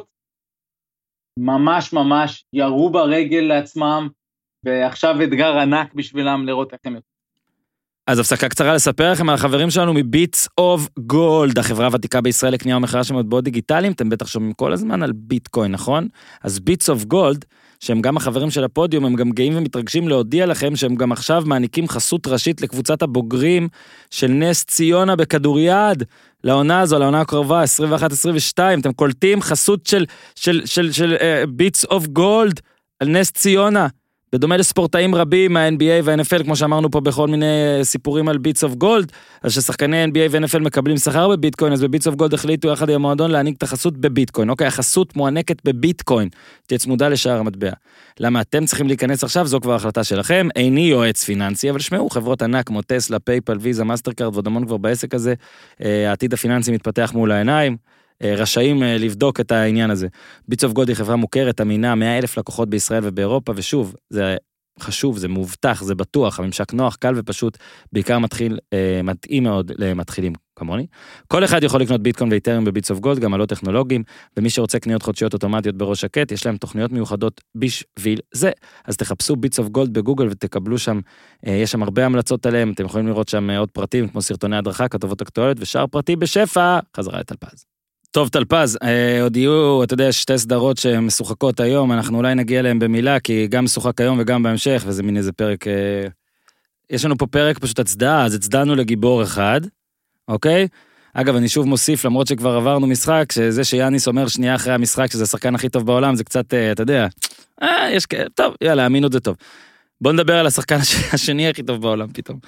ממש ירו ברגל לעצמם, ועכשיו אתגר ענק בשבילם לראות איך הם יותר. אז הפסקה קצרה לספר לכם על החברים שלנו מביטס אוף גולד, החברה הוותיקה בישראל לקנייה ומכירה של מטבעות דיגיטליים, אתם בטח שומעים כל הזמן על ביטקוין, נכון? אז ביטס אוף גולד, שהם גם החברים של הפודיום, הם גם גאים ומתרגשים להודיע לכם, שהם גם עכשיו מעניקים חסות ראשית לקבוצת הבוגרים של נס ציונה בכדוריד, לעונה הזו, לעונה הקרובה, 21-22, אתם קולטים חסות של ביטס אוף גולד, על נס ציונה, בדומה לספורטאים רבים מה-NBA וה-NFL, כמו שאמרנו פה בכל מיני סיפורים על ביטס אוף גולד, אז ששחקני NBA ו-NFL מקבלים שכר בביטקוין, אז בביטס אוף גולד החליטו יחד עם המועדון להעניק את החסות בביטקוין, אוקיי, החסות מוענקת בביטקוין, תצמודה לשער המטבע. למה אתם צריכים להיכנס עכשיו, זו כבר החלטה שלכם, איני יועץ פיננסי, אבל שמעו, חברות ענק כמו טסלה, פייפל, ויזה, מאסטרקארד, ועוד המון כבר בעסק הזה, העתיד הפיננסי מתפתח מול העיניים, רשאים לבדוק את העניין הזה. ביטס אוף גולד היא חברה מוכרת, אמינה, 100,000 לקוחות בישראל ובאירופה, ושוב, זה חשוב, זה מובטח, זה בטוח, הממשק נוח, קל ופשוט, בעיקר מתאים מאוד למתחילים כמוני. כל אחד יכול לקנות ביטקוין ואיתריום בביטס אוף גולד, גם עלות טכנולוגיים, ומי שרוצה קניות חודשיות אוטומטיות בראש שקט, יש להם תוכניות מיוחדות בשביל זה. אז תחפשו ביטס אוף גולד בגוגל ותקבלו שם, יש שם הרבה המלצות עליהם, אתם יכולים לראות שם עוד פרטים, כמו סרטוני הדרכה, כתובות אקטואליות ושאר פרטי בשפע. חזרה לטלפז. טוב, טלפז, עוד יהיו, אתה יודע, 2 סדרות שהן משוחקות היום, אנחנו אולי נגיע אליהן במילה, כי גם משוחק היום וגם בהמשך, וזה מין איזה פרק, יש לנו פה פרק פשוט הצדעה, אז הצדענו לגיבור אחד, אוקיי? אגב, אני שוב מוסיף, למרות שכבר עברנו משחק, שזה שיאניס אומר שנייה אחרי המשחק, שזה השחקן הכי טוב בעולם, זה קצת, אתה יודע, יש כאלה, טוב, יאללה, אמינות זה טוב. בוא נדבר על השחקן השני הכי טוב בעולם פתאום.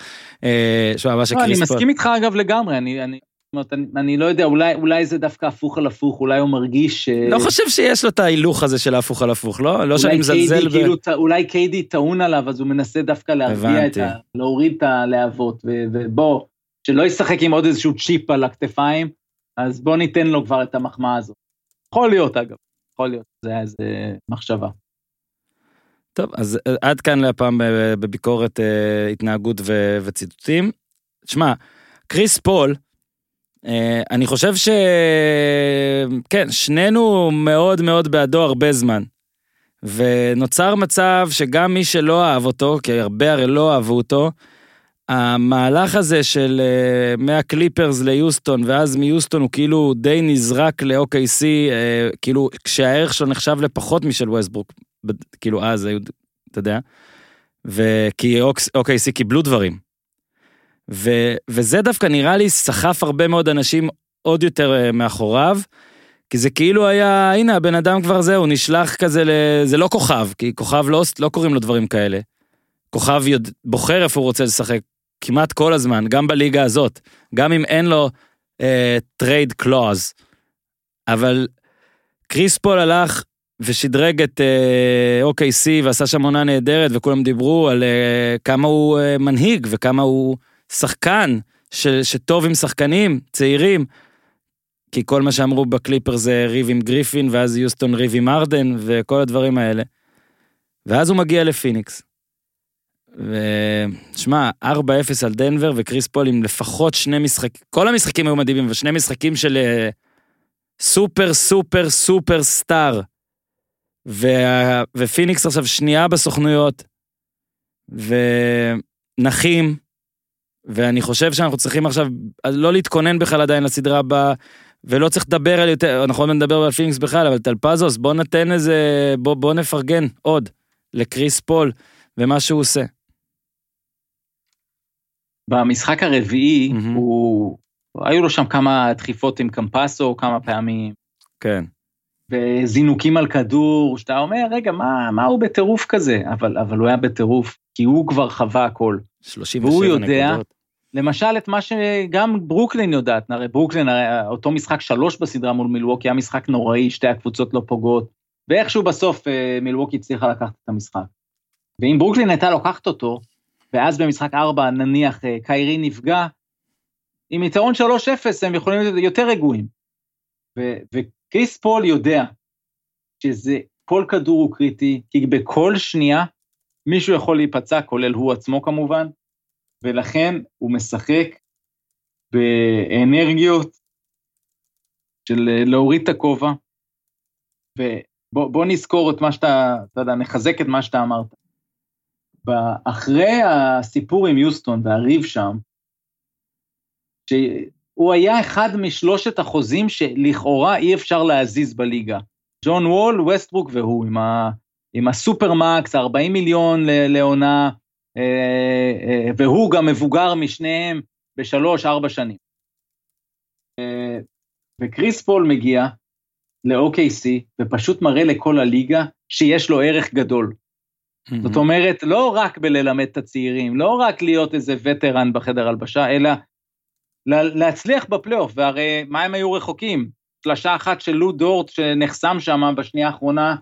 אני מסכים איתך אגב לגמרי, אני לא יודע, אולי זה דווקא הפוך על הפוך, אולי הוא מרגיש לא חושב שיש לו את ההילוך הזה של הפוך על הפוך, לא? לא שאני מזלזל אולי קיידי טעון עליו, אז הוא מנסה דווקא להרגיע להוריד את הלהבות, ובוא, שלא ישחק עם עוד איזשהו צ'יפ על הכתפיים, אז בוא ניתן לו כבר את המחמאה הזאת. יכול להיות אגב, יכול להיות, זה היה איזה מחשבה. טוב, אז עד כאן להפעם בביקורת התנהגות וציטוטים. תשמע, קריס פול, אני חושב כן, שנינו מאוד מאוד בעדו הרבה זמן. ונוצר מצב שגם מי שלא אהב אותו, כי הרבה הרי לא אהבו אותו, המהלך הזה של מהקליפרס ליוסטון, ואז מיוסטון הוא כאילו די נזרק ל-OKC, כאילו כשהערך שלו נחשב לפחות משל ווסטברוק, כאילו אז, אתה יודע, וכי OKC קיבלו דברים. וזה דווקא נראה לי סחף הרבה מאוד אנשים עוד יותר מאחוריו, כי זה כאילו היה, הנה הבן אדם כבר זהו, נשלח כזה, זה לא כוכב, כי כוכב לא קוראים לו דברים כאלה. כוכב בוחר איפה הוא רוצה לשחק, כמעט כל הזמן, גם בליגה הזאת, גם אם אין לו טרייד קלוז. אבל קריס פול הלך ושדרג את OKC ועשה שם עונה נהדרת, וכולם דיברו על כמה הוא מנהיג וכמה הוא שחקן שטוב עם שחקנים, צעירים, כי כל מה שאמרו בקליפר זה ריב עם גריפין, ואז יוסטון ריב עם ארדן, וכל הדברים האלה. ואז הוא מגיע לפיניקס. ושמע, 4-0 על דנבר, וקריס פול עם לפחות 2 משחקים, כל המשחקים היו מדהימים, ו2 משחקים של סופר סופר סופר סטאר, ופיניקס עכשיו שנייה בסוכנויות, ונחים, ואני חושב שאנחנו צריכים עכשיו לא להתכונן בכלל עדיין לסדרה הבאה, ולא צריך לדבר על יותר, אנחנו עוד נדבר על פיניקס בכלל, אבל טלפזוס, בוא נתן איזה, בוא נפרגן עוד לקריס פול, ומה שהוא עושה. במשחק הרביעי, היו לו שם כמה דחיפות עם קמפסו, כמה פעמים. כן. וזינוקים על כדור, שאתה אומר, רגע, מה הוא בטירוף כזה? אבל הוא היה בטירוף, כי הוא כבר חווה הכל. 37 והוא יודע, נקודות. למשל את מה שגם ברוקלין יודעת, הרי ברוקלין, אותו משחק 3 בסדרה מול מילווקי, היה משחק נוראי, שתי הקבוצות לא פוגעות, ואיכשהו בסוף מילווקי הצליחה לקחת את המשחק. ואם ברוקלין הייתה לוקחת אותו, ואז במשחק 4 נניח קיירי נפגע, עם יתרון 3-0 הם יכולים להיות יותר רגועים. וקריס פול יודע שזה כל כדור הוא קריטי, כי בכל שנייה מישהו יכול להיפצע, כולל הוא עצמו כמובן, ולכן הוא משחק באנרגיות של להוריד את הכובע, ובוא נזכור את מה שאתה יודע, נחזק את מה שאתה אמרת. אחרי הסיפור עם יוסטון והריב שם, שהוא היה אחד משלושת החוזים שלכאורה אי אפשר להזיז בליגה. ג'ון וול, ווסטברוק והוא, עם הסופרמקס, 40 מיליון לעונה, והוא גם מבוגר משניהם ב3-4 שנים. וקריס פול מגיע ל-OKC, ופשוט מראה לכל הליגה שיש לו ערך גדול. זאת אומרת, לא רק בללמד את הצעירים, לא רק להיות איזה וטרן בחדר הלבשה, אלא להצליח בפלייאוף, והרי מה הם היו רחוקים? שלשה אחת של לו דורט שנחסם שם בשנייה האחרונה,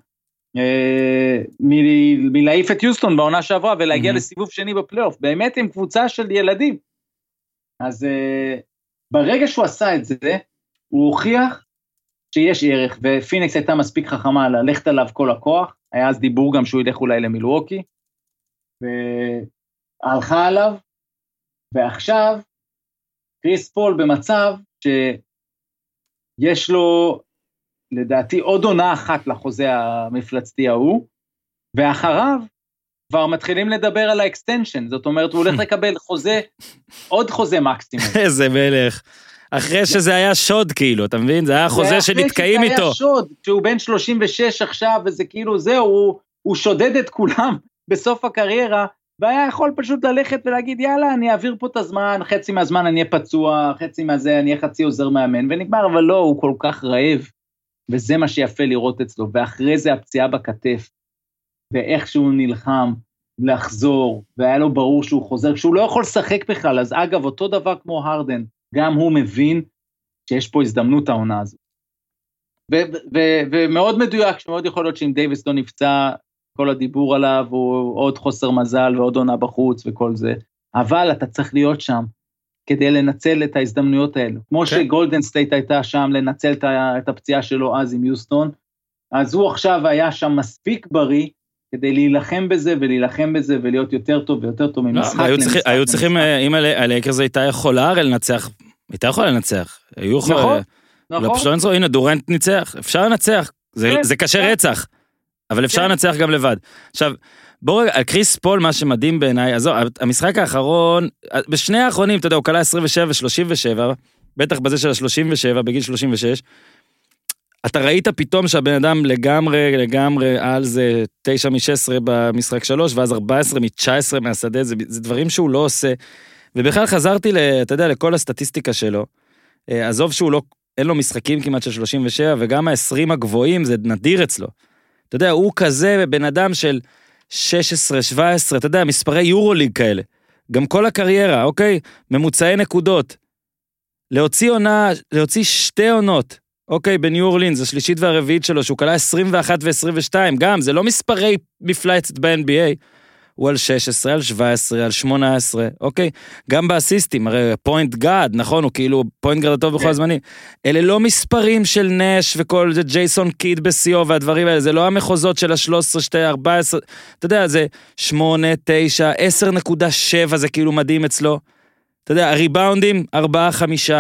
מלהעיף את יוסטון בעונה שעברה, ולהגיע לסיבוב שני בפלייאוף, באמת עם קבוצה של ילדים. אז ברגע שהוא עשה את זה, הוא הוכיח שיש ערך, ופיניקס הייתה מספיק חכמה ללכת עליו כל הכוח, היה אז דיבור גם שהוא ילך אולי למילווקי, והלכה עליו, ועכשיו, קריס פול במצב שיש לו, לדעתי, עוד עונה אחת לחוזה המפלצתי ההוא, ואחריו כבר מתחילים לדבר על האקסטנשן, זאת אומרת, הוא הולך לקבל חוזה, עוד חוזה מקסימום. איזה מלך. אחרי שזה היה שוד כאילו, אתה מבין? זה היה חוזה שנתקעים איתו. זה היה שוד, כשהוא בן 36 עכשיו, וזה כאילו זהו, הוא שודד את כולם בסוף הקריירה, והיה יכול פשוט ללכת ולהגיד, יאללה, אני אעביר פה את הזמן, חצי מהזמן אני אהיה פצוע, חצי מהזה אני אהיה חצי עוזר מאמן, ונגמר, אבל לא, הוא כל כך רעב, וזה מה שיפה לראות אצלו, ואחרי זה הפציעה בכתף, ואיך שהוא נלחם לחזור, והיה לו ברור שהוא חוזר, כשהוא לא יכול לשחק בכלל, אז אגב, אותו דבר כמו הרדן, גם הוא מבין שיש פה הזדמנות העונה הזו. ומאוד מדויק, שמאוד יכול להיות שאם דייביס לא נפצע, כל הדיבור עליו הוא עוד חוסר מזל ועוד עונה בחוץ וכל זה, אבל אתה צריך להיות שם, כדי לנצל את ההזדמנויות האלו. כמו שגולדן סטייט הייתה שם, לנצל את הפציעה שלו אז עם יוסטון, אז הוא עכשיו היה שם מספיק בריא, כדי להילחם בזה ולהילחם בזה, ולהיות יותר טוב ויותר טוב ממשחק למשחק. היו צריכים, אם הלייקרס הייתה יכולה לנצח, הייתה יכולה לנצח. נכון. לא פשוט לנצח, הנה דורנט ניצח, אפשר לנצח, זה קשה רצח, אבל אפשר לנצח גם לבד. עכשיו, בואו רגע, על קריס פול, מה שמדהים בעיניי, אז המשחק האחרון, בשני האחרונים, אתה יודע, הוא קלה 27 ו-37, בטח בזה של ה-37, בגיל 36, אתה ראית פתאום שהבן אדם לגמרי על זה 9 מ-16 במשחק 3, ואז 14 מ-19 מהשדה, זה דברים שהוא לא עושה, ובכלל חזרתי, אתה יודע, לכל הסטטיסטיקה שלו, עזוב שהוא לא, אין לו משחקים כמעט של 37, וגם ה-20 הגבוהים, זה נדיר אצלו. אתה יודע, הוא כזה בן אדם של 16, 17, אתה יודע, מספרי יורוליג כאלה. גם כל הקריירה, אוקיי? ממוצעי נקודות. להוציא שתי עונות, אוקיי, בניו אורלינס, השלישית והרביעית שלו, שהוא קלה 21 ו-22, גם, זה לא מספרי מפלצת ב-NBA, הוא על 16, על 17, על 18, אוקיי? גם באסיסטים, הרי פוינט גאד, נכון? הוא כאילו פוינט גאד הטוב בכל הזמנים. אלה לא מספרים של נש וכל זה ג'ייסון קיד בסיו והדברים האלה, זה לא המחוזות של ה-13, 2, 14, אתה יודע, זה 8, 9, 10.7, זה כאילו מדהים אצלו. אתה יודע, הריבאונדים, 4, 5,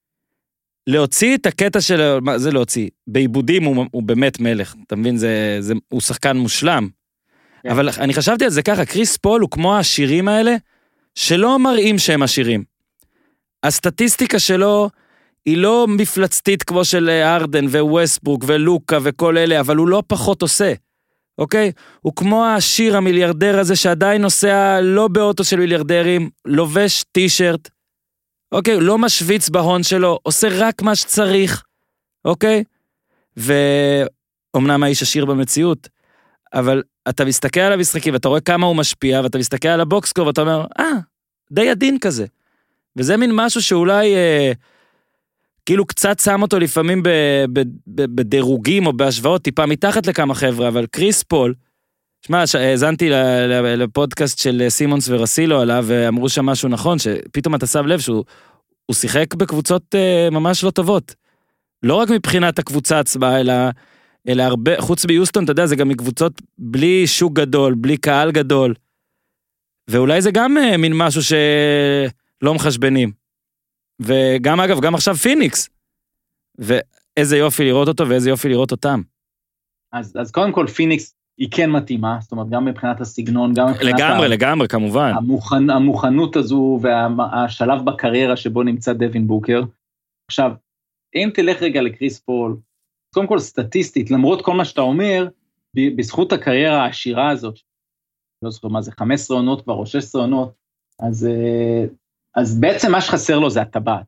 להוציא את הקטע של, מה זה להוציא? בעיבודים הוא באמת מלך, אתה מבין? הוא שחקן מושלם. אבל אני חשבתי על זה ככה, קריס פול הוא כמו השירים האלה, שלא מראים שהם השירים. הסטטיסטיקה שלו היא לא מפלצתית כמו של ארדן וווסטברוק ולוקה וכל אלה, אבל הוא לא פחות עושה, אוקיי? הוא כמו השיר המיליארדר הזה שעדיין נוסע לא באוטו של מיליארדרים, לובש טישרט, אוקיי? לא משוויץ בהון שלו, עושה רק מה שצריך, אוקיי? ואומנם האיש עשיר במציאות, אבל אתה מסתכל על המשחקים, ואתה רואה כמה הוא משפיע, ואתה מסתכל על הבוקסקור, ואתה אומר, די עדין כזה. וזה מין משהו שאולי, כאילו קצת שם אותו לפעמים בדירוגים, או בהשוואות, טיפה מתחת לכמה חבר'ה, אבל קריס פול, שמע, הזנתי לפודקאסט של סימונס ורסילו עליו, ואמרו שם משהו נכון, שפתאום אתה שם לב שהוא שיחק בקבוצות ממש לא טובות. לא רק מבחינת הקבוצה עצמה, אלא הרבה, חוץ ביוסטון, אתה יודע, זה גם מקבוצות בלי שוק גדול, בלי קהל גדול, ואולי זה גם מין משהו שלא מחשבנים. וגם, אגב, גם עכשיו פיניקס, ואיזה יופי לראות אותו, ואיזה יופי לראות אותם. אז קודם כל פיניקס היא כן מתאימה, זאת אומרת, גם מבחינת הסגנון, גם מבחינת לגמרי, כמובן. המוכנות הזו, והשלב בקריירה שבו נמצא דווין בוקר. עכשיו, אם תלך רגע לקריס פול, קודם כל סטטיסטית, למרות כל מה שאתה אומר, בזכות הקריירה העשירה הזאת, לא זוכר מה זה, 15 עונות כבר, או 16 עונות, אז בעצם מה שחסר לו זה הטבעת.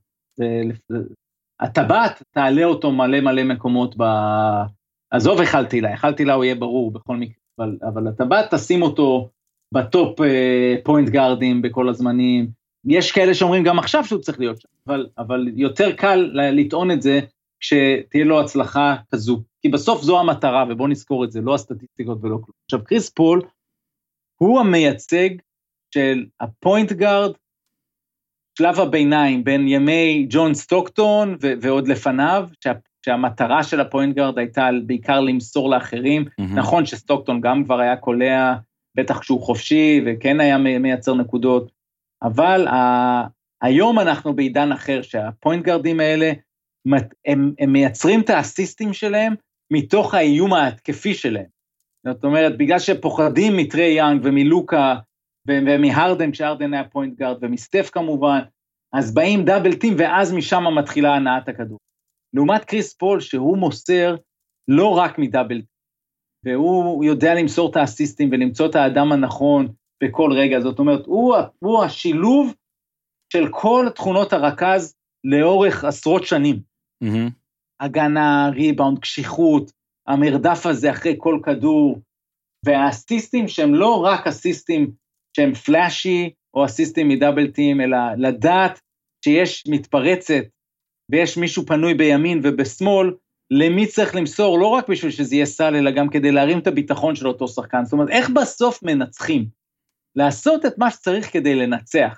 הטבעת תעלה אותו מלא מקומות, עזוב החלתי לה, הוא יהיה ברור בכל מקרה, אבל הטבעת תשים אותו בטופ פוינט גארדים בכל הזמנים, יש כאלה שאומרים גם עכשיו שהוא צריך להיות שם, אבל יותר קל לטעון את זה, כשתהיה לו הצלחה כזו, כי בסוף זו המטרה, ובוא נזכור את זה, לא הסטטיסטיקות ולא כלום. עכשיו, קריס פול, הוא המייצג של הפוינט גארד, שלב הביניים, בין ימי ג'ון סטוקטון, ועוד לפניו, שהמטרה של הפוינט גארד הייתה בעיקר למסור לאחרים, נכון שסטוקטון גם כבר היה קולע, בטח כשהוא חופשי, וכן היה מייצר נקודות, אבל היום אנחנו בעידן אחר, שהפוינט גארדים האלה, הם מייצרים את האסיסטים שלהם, מתוך האיום ההתקפי שלהם. זאת אומרת, בגלל שפוחדים מטרי יאנג, ומלוקה, ומהרדן, כשהרדן היה פוינט גארד, ומסטף כמובן, אז באים דאבל טים, ואז משם מתחילה הנעת הכדור. לעומת קריס פול, שהוא מוסר לא רק מדאבל טים, והוא יודע למסור את האסיסטים, ולמצוא את האדם הנכון בכל רגע. זאת אומרת, הוא השילוב של כל תכונות הרכז, לאורך עשרות שנים. הגנה, ריבאונד, קשיחות, המרדף הזה אחרי כל כדור, והאסיסטים שהם לא רק אסיסטים שהם פלאשי, או אסיסטים מדאבל טים, אלא לדעת שיש מתפרצת, ויש מישהו פנוי בימין ובשמאל, למי צריך למסור, לא רק בשביל שזה יהיה סל, אלא גם כדי להרים את הביטחון של אותו שחקן. זאת אומרת, איך בסוף מנצחים? לעשות את מה שצריך כדי לנצח.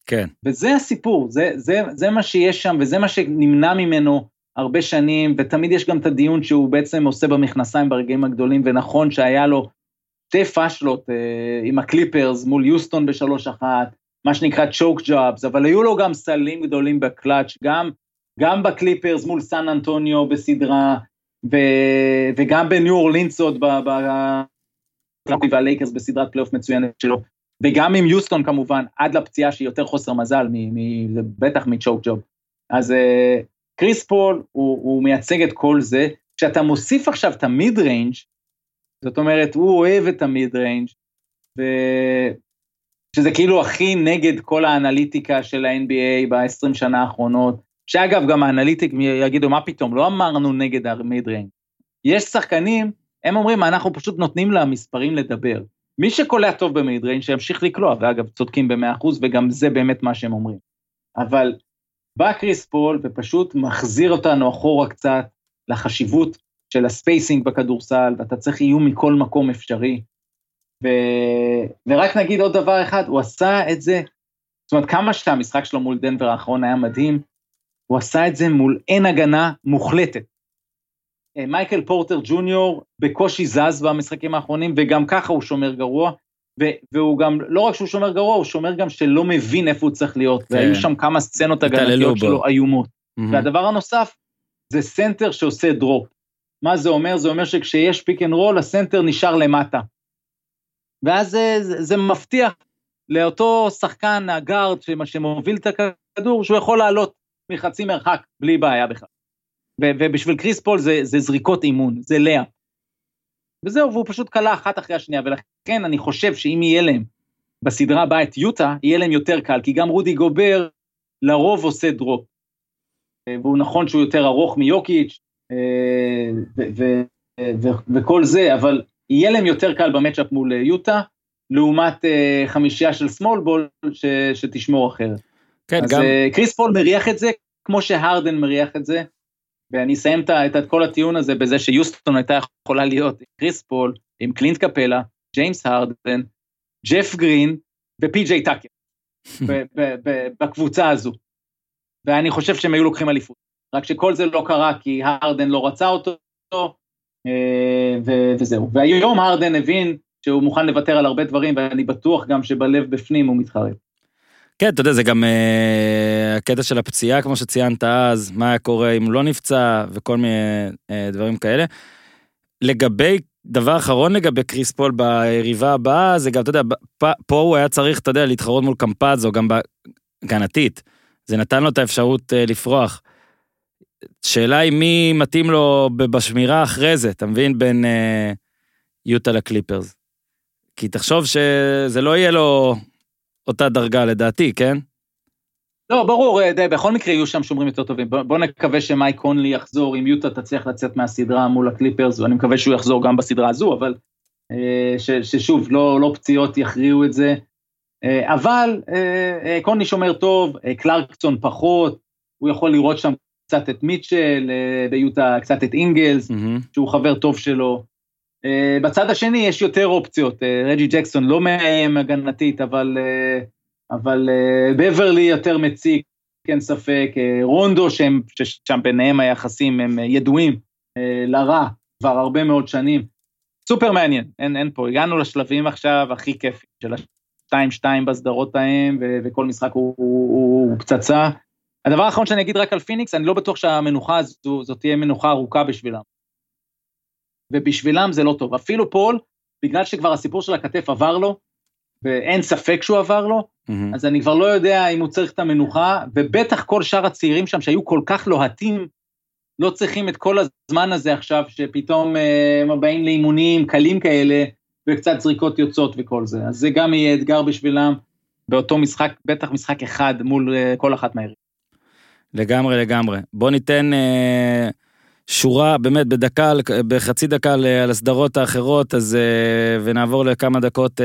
כן. וזה הסיפור, זה מה שיש שם, וזה מה שנמנע ממנו הרבה שנים, ותמיד יש גם את הדיון שהוא בעצם עושה במכנסיים ברגעים הגדולים, ונכון שהיה לו 2 פשלות עם הקליפרס מול יוסטון ב3-1, מה שנקרא צ'וק ג'ובס, אבל היו לו גם סלים גדולים בקלאץ', גם בקליפרס מול סן אנטוניו בסדרה, וגם בניו אורלינס עוד והלייקרס בסדרת פלייאוף מצוינת שלו, וגם עם יוסטון כמובן, עד לפציעה שהיא יותר חוסר מזל, בטח מצ'וק ג'וב. אז קריס פול הוא מייצג את כל זה, כשאתה מוסיף עכשיו את המיד ריינג', זאת אומרת, הוא אוהב את המיד ריינג', שזה כאילו הכי נגד כל האנליטיקה של ה-NBA ב-20 שנה האחרונות, שאגב גם האנליטיק יגידו מה פתאום, לא אמרנו נגד המיד ריינג'. יש שחקנים, הם אומרים, אנחנו פשוט נותנים למספרים לדבר. מי שקולע טוב במיד ריינג' שימשיך לקלוע, ואגב צודקים ב100%, וגם זה באמת מה שהם אומרים. אבל בא קריס פול ופשוט מחזיר אותנו אחורה קצת לחשיבות של הספייסינג בכדורסל, ואתה צריך איום מכל מקום אפשרי. ורק נגיד עוד דבר אחד, הוא עשה את זה, זאת אומרת כמה שהמשחק שלו מול דנבר האחרון היה מדהים, הוא עשה את זה מול אין הגנה מוחלטת. מייקל פורטר ג'וניור בקושי זז במשחקים האחרונים, וגם ככה הוא שומר גרוע, והוא גם, לא רק שהוא שומר גרוע, הוא שומר גם שלא מבין איפה הוא צריך להיות, והיו שם כמה סצנות הגנתיות שלו איומות. והדבר הנוסף, זה סנטר שעושה דרופ. מה זה אומר? זה אומר שכשיש פיק אנד רול, הסנטר נשאר למטה. ואז זה מבטיח לאותו שחקן, הגארד, שמוביל את הכדור, שהוא יכול לעלות מחצי מרחק, בלי בעיה בכלל. ובשביל קריס פול זה זריקות אימון, זה לאה. וזהו, והוא פשוט קלה אחת אחרי השנייה, ולכן אני חושב שאם יהיה להם בסדרה הבאה את יוטה, יהיה להם יותר קל, כי גם רודי גובר לרוב עושה דרופ. והוא נכון שהוא יותר ארוך מיוקיץ' וכל זה, אבל יהיה להם יותר קל במצ'אפ מול יוטה, לעומת 5 של סמול בול שתשמור אחרת. כן, אז גם... קריס פול מריח את זה, כמו שהרדן מריח את זה, ואני אסיים את כל הטיעון הזה, בזה שיוסטון הייתה יכולה להיות עם קריס פול, עם קלינט קפלה, ג'יימס הרדן, ג'ף גרין, ופי.ג'יי טאקר, בקבוצה הזו. ואני חושב שהם היו לוקחים אליפות. רק שכל זה לא קרה, כי הרדן לא רצה אותו, וזהו. והיום הרדן הבין שהוא מוכן לוותר על הרבה דברים, ואני בטוח גם שבלב בפנים הוא מתחרט. כן, אתה יודע, זה גם הקטע של הפציעה, כמו שציינת אז, מה היה קורה אם הוא לא נפצע, וכל מיני דברים כאלה. לגבי, דבר אחרון לגבי קריס פול ביריבה הבאה, זה גם, אתה יודע, פה הוא היה צריך, אתה יודע, להתחרות מול קמפזו, גם בהגנתית. זה נתן לו את האפשרות לפרוח. שאלה היא מי מתאים לו בשמירה אחרי זה, אתה מבין, בין יוטה לקליפרס. כי תחשוב שזה לא יהיה לו אותה דרגה לדעתי, כן? לא, ברור, בכל מקרה יהיו שם שומרים יותר טובים. בוא נקווה שמייק קונלי יחזור, אם יוטה תצליח לצאת מהסדרה מול הקליפרס, ואני מקווה שהוא יחזור גם בסדרה הזו, אבל ששוב, לא פציעות יכריעו את זה. אבל קונלי שומר טוב, קלרקסון פחות, הוא יכול לראות שם קצת את מיטשל, ביוטה קצת את אינגלס, שהוא חבר טוב שלו. בצד השני יש יותר אופציות, רג'י ג'קסון לא מאיים הגנתית, אבל בברלי יותר מציק, כן ספק, רונדו ששם ביניהם היחסים הם ידועים לרע כבר הרבה מאוד שנים, סופר מעניין, אין פה, הגענו לשלבים עכשיו הכי כיפים, של 2-2 בסדרות ההם, וכל משחק הוא פצצה. הדבר האחרון שאני אגיד רק על פיניקס, אני לא בטוח שהמנוחה הזו תהיה מנוחה ארוכה בשבילם. ובשבילם זה לא טוב. אפילו פול, בגלל שכבר הסיפור של הכתף עבר לו, ואין ספק שהוא עבר לו, אז אני כבר לא יודע אם הוא צריך את המנוחה, ובטח כל שאר הצעירים שם שהיו כל כך לוהטים, לא צריכים את כל הזמן הזה עכשיו, שפתאום הם באים לאימונים קלים כאלה, וקצת זריקות יוצאות וכל זה. אז זה גם יהיה אתגר בשבילם, באותו משחק, בטח משחק אחד מול כל אחת מהירים. לגמרי. בוא ניתן שורה באמת בחצי דקה על הסדרות האחרות, אז ונעבור לכמה דקות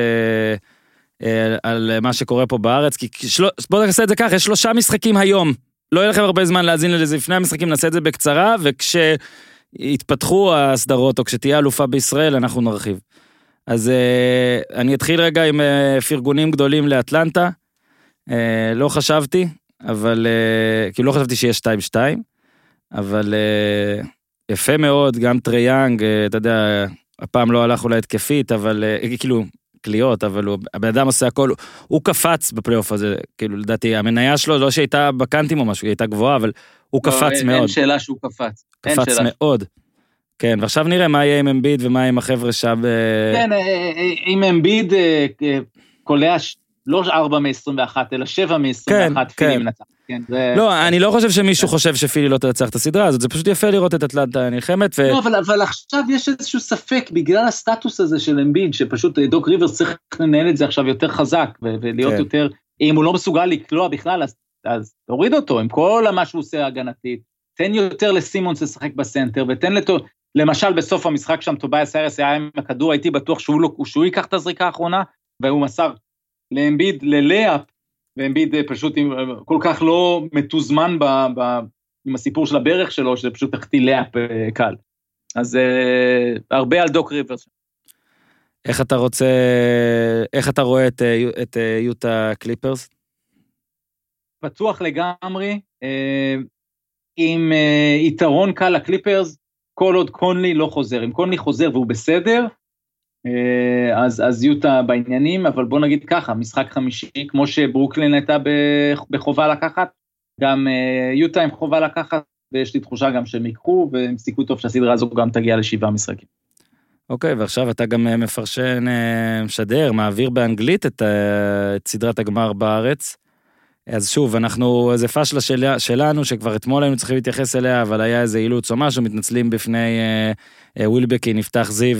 על מה שקורה פה בארץ, כי בוא נעשה את זה ככה, יש 3 משחקים היום, לא יהיה לכם הרבה זמן להזין לזה לפני המשחקים, נעשה את זה בקצרה, וכשיתפתחו הסדרות, או כשתהיה אלופה בישראל, אנחנו נרחיב. אז אני אתחיל רגע עם פרגונים גדולים לאטלנטה, לא חשבתי, אבל, כי לא חשבתי שיש 2-2, אבל יפה מאוד, גם טרייאנג, אתה יודע, הפעם לא הלך אולי התקפית, אבל כאילו, קליות, אבל הבן אדם עושה הכל, הוא קפץ בפלייאוף הזה, כאילו לדעתי, המניה שלו, לא שהייתה בקנטים או משהו, היא הייתה גבוהה, אבל הוא קפץ מאוד. אין שאלה שהוא קפץ. קפץ מאוד. כן, ועכשיו נראה מה יהיה עם אמביד ומה עם החבר'ה שם. כן, עם אמביד קולע לא 4 מ-21, אלא 7 מ-21 פילי מנצח. לא, אני לא חושב שמישהו חושב שפילי לא תנצח את הסדרה הזאת, זה פשוט יפה לראות את אטלנטה נלחמת. לא, אבל עכשיו יש איזשהו ספק, בגלל הסטטוס הזה של אמביד, שפשוט דוק ריברס צריך לנהל את זה עכשיו יותר חזק, ולהיות יותר, אם הוא לא מסוגל לקלוע בכלל, אז תוריד אותו, עם כל מה שהוא עושה הגנתית, תן יותר לסימונס לשחק בסנטר, ותן למשל בסוף המשחק שם, טובייס האריס היה עם הכדור, הייתי בטוח שהוא ייקח את הזריקה האחרונה, והוא מסר לאמביד ללאפ, ואמביד פשוט כל כך לא מתוזמן עם הסיפור של הברך שלו, שזה פשוט תחתי לאפ קל. אז הרבה על דוק ריברס. איך אתה רואה את יוטה קליפרס? פתוח לגמרי, עם יתרון קל לקליפרס, כל עוד קונלי לא חוזר. אם קונלי חוזר והוא בסדר, אז יוטה בעניינים, אבל בוא נגיד ככה, משחק חמישי, כמו שברוקלין הייתה בחובה לקחת, גם יוטה עם חובה לקחת, ויש לי תחושה גם שהם יקחו, והם סיכוי טוב שהסדרה הזו גם תגיע ל7 משחקים. אוקיי, ועכשיו אתה גם מפרשן, משדר, מעביר באנגלית את סדרת הגמר בארץ, אז שוב, זה פשלה שלנו, שכבר אתמול היינו צריכים להתייחס אליה, אבל היה איזה אילוץ או משהו, מתנצלים בפני ווילבקין, נפתח זיו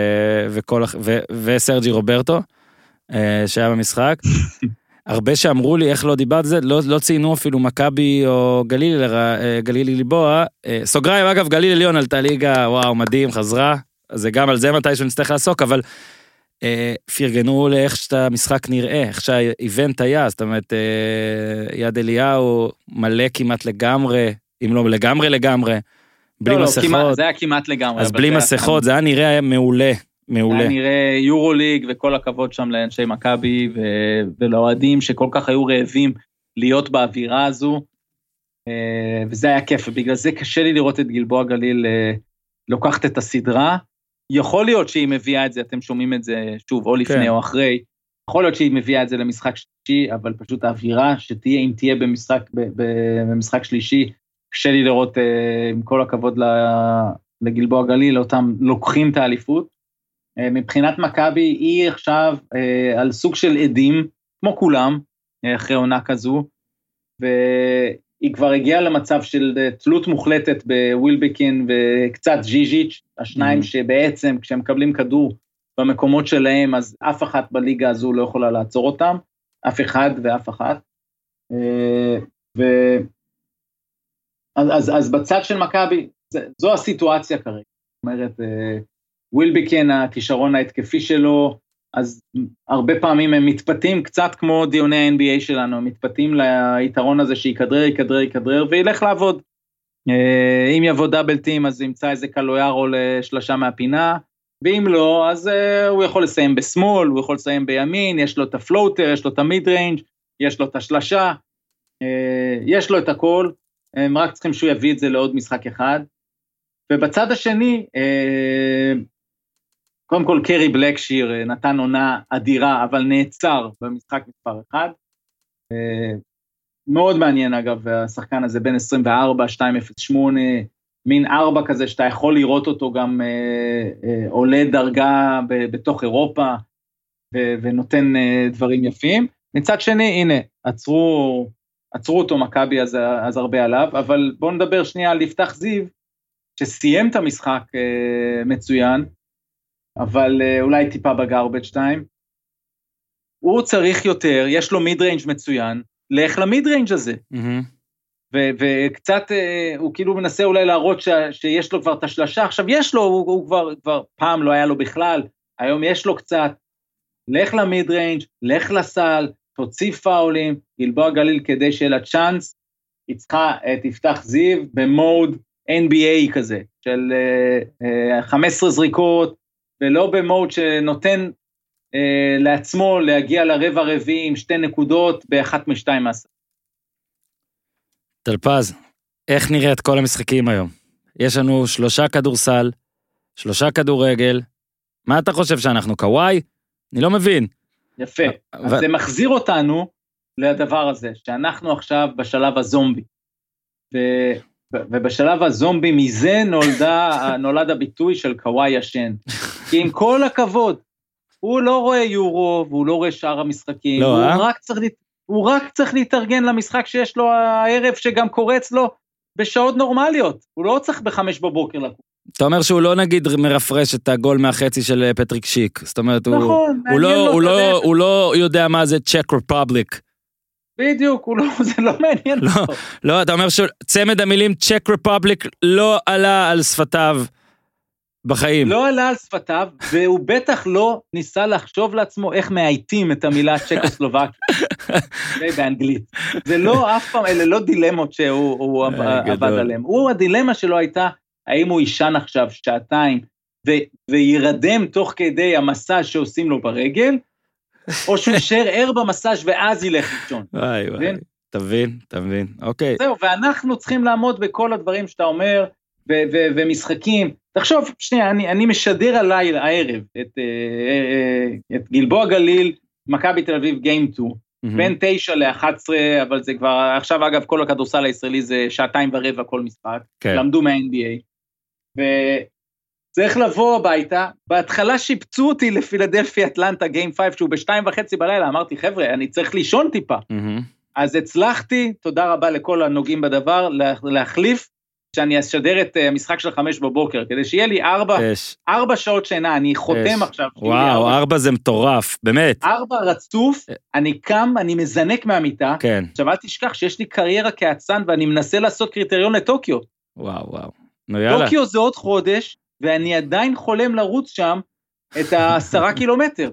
וסרג'י רוברטו, שהיה במשחק. הרבה שאמרו לי, איך לא דיברת זה, לא ציינו אפילו מכבי או גלילי ליבוע, סוגריים, אגב, גלילי ליון עלתה ליגה, וואו, מדהים, חזרה, אז גם על זה מתישהו נצטרך לעסוק, אבל פרגנו לאיך שאתה משחק נראה, איך שהאיבנט היה, זאת אומרת, יד אליהו מלא כמעט לגמרי, אם לא לגמרי, בלי מסכות. זה היה כמעט לגמרי. אז בלי מסכות, זה היה נראה מעולה. היה נראה יורוליג, וכל הכבוד שם לאנשי מכבי, ולאוהדים שכל כך היו רעבים להיות באווירה הזו, וזה היה כיף, ובגלל זה קשה לי לראות את גלבוע גליל לוקחת את הסדרה, יכול להיות שהיא מביאה את זה, אתם שומעים את זה שוב, או לפני או אחרי, יכול להיות שהיא מביאה את זה למשחק שלישי, אבל פשוט האווירה שתהיה, אם תהיה במשחק שלישי, קשה לי לראות, עם כל הכבוד לגלבוע גליל, אותם לוקחים את האליפות. מבחינת מכבי, היא עכשיו על סוג של עדים, כמו כולם, אחרי עונה כזו, והיא כבר הגיעה למצב של תלות מוחלטת בווילבקין וקצת ז'יז'יץ', השניים שבעצם כשהם מקבלים כדור במקומות שלהם, אז אף אחת בליגה הזו לא יכולה לעצור אותם, אף אחד ואף אחת. אז בצד של מכבי, זו הסיטואציה כרגע, זאת אומרת, ווילבקין, הכישרון ההתקפי שלו, אז הרבה פעמים הם מתפתים קצת כמו דיוני ה-NBA שלנו, הם מתפתים ליתרון הזה שיקדרר, וילך לעבוד. אם יבוא דאבל טים, אז ימצא איזה קלויר או לשלשה מהפינה, ואם לא, אז הוא יכול לסיים בשמאל, הוא יכול לסיים בימין, יש לו את הפלוטר, יש לו את המיד ריינג', יש לו את השלשה, יש לו את הכל, הם רק צריכים שהוא יביא את זה לעוד משחק אחד. ובצד השני, קודם כל קרי בלקשיר נתן עונה אדירה, אבל נעצר במשחק מספר 1. מאוד מעניין אגב, השחקן הזה בין 24, 208, מין 4 כזה, שאתה יכול לראות אותו גם עולה דרגה בתוך אירופה, ונותן דברים יפים. מצד שני, הנה, עצרו אותו מכבי, אז הרבה עליו, אבל בואו נדבר שנייה על יפתח זיו, שסיים את המשחק מצוין, אבל אולי טיפה בגרבג' 2, הוא צריך יותר, יש לו מיד ריינג' מצוין, לך למיד ריינג' הזה, וקצת הוא כאילו מנסה אולי להראות שיש לו כבר את השלשה, עכשיו יש לו, הוא כבר פעם לא היה לו בכלל, היום יש לו קצת, לך למיד ריינג', לך לסל, תוציא פאולים, גלבוע גליל כדי שיהיה לה צ'אנס, היא צריכה תפתח זיו במוד NBA כזה, של 15 זריקות, ולא במוד שנותן לעצמו להגיע לרבע רביעי עם 2 נקודות באחת משתיים מעשה. טלפז, איך נראית כל המשחקים היום? יש לנו 3 כדורסל, 3 כדורגל, מה אתה חושב שאנחנו, קוואי? אני לא מבין. יפה, אז זה מחזיר אותנו לדבר הזה, שאנחנו עכשיו בשלב הזומבי, ובשלב הזומבי מזה נולד הביטוי של קוואי ישן, כי עם כל הכבוד, הוא לא רואה יורו, והוא לא רואה שאר המשחקים, לא, הוא רק צריך להתארגן למשחק שיש לו הערב, שגם קורץ לו בשעות נורמליות, הוא לא צריך ב5 בבוקר לקום. אתה אומר שהוא לא נגיד מרפרש את הגול מהחצי של פטריק שיק, זאת אומרת, נכון, הוא לא יודע מה זה צ'ק רפובליק. בדיוק, זה לא מעניין אותו. לא, אתה אומר שצמד המילים צ'ק רפובליק לא עלה על שפתיו בחיים. לא עלה על שפתיו, והוא בטח לא ניסה לחשוב לעצמו איך מעייתים את המילה צ'קוסלובקי, באנגלית. זה לא אף פעם, אלה לא דילמות שהוא עבד עליהם. הדילמה שלו הייתה, האם הוא ישן עכשיו 2 וירדם תוך כדי המסאז' שעושים לו ברגל, או שהוא יישאר ער במסאז' ואז ילך לישון. וואי, תבין, אוקיי. זהו, ואנחנו צריכים לעמוד בכל הדברים שאתה אומר, ומשחקים. תחשוב, שנייה, אני משדר עליי הערב את גלבוע גליל, מכבי תל אביב גיים 2, בין 9 ל-11, אבל זה כבר, עכשיו אגב כל הכדורסל הישראלי זה 2.25 כל משחק, למדו מה-NBA, וצריך לבוא הביתה, בהתחלה שיפצו אותי לפילדלפיה אטלנטה גיים 5, שהוא ב2:30 בלילה, אמרתי חבר'ה, אני צריך לישון טיפה, אז הצלחתי, תודה רבה לכל הנוגעים בדבר, להחליף, שאני אשדר את המשחק של 5 בבוקר, כדי שיהיה לי 4 שעות שינה, אני חותם עכשיו. וואו, 4 זה מטורף, באמת. 4 רצוף, אני קם, אני מזנק מהמיטה, עכשיו אל תשכח שיש לי קריירה כעצן, ואני מנסה לעשות קריטריון לטוקיו. וואו. טוקיו זה עוד חודש, ואני עדיין חולם לרוץ שם את 10 קילומטר.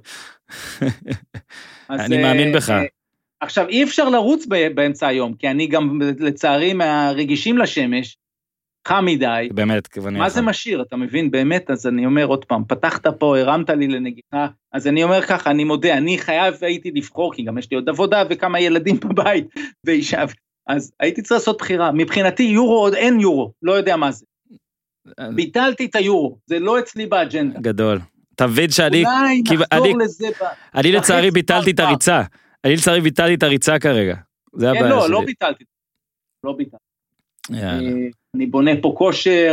אני מאמין בך. עכשיו, אי אפשר לרוץ באמצע היום, כי אני גם לצערי מהרגישים לשמש, חם מדי, באמת, מה זה משאיר, אתה מבין, באמת, אז אני אומר עוד פעם, פתחת פה, הרמת לי לנגיחה, אז אני אומר ככה, אני מודה, אני חייב הייתי לבחור, כי גם יש לי עוד עבודה וכמה ילדים בבית, ואישה, אז הייתי צריך לעשות בחירה, מבחינתי יורו עוד אין יורו, לא יודע מה זה, ביטלתי את היורו, זה לא אצלי באג'נדה. גדול, תבין שאני, אולי נחזור לזה, אני לצערי ביטלתי את הריצה, כרגע, זה הבעיה שלי. לא ביטלתי, אני בונה פה כושר,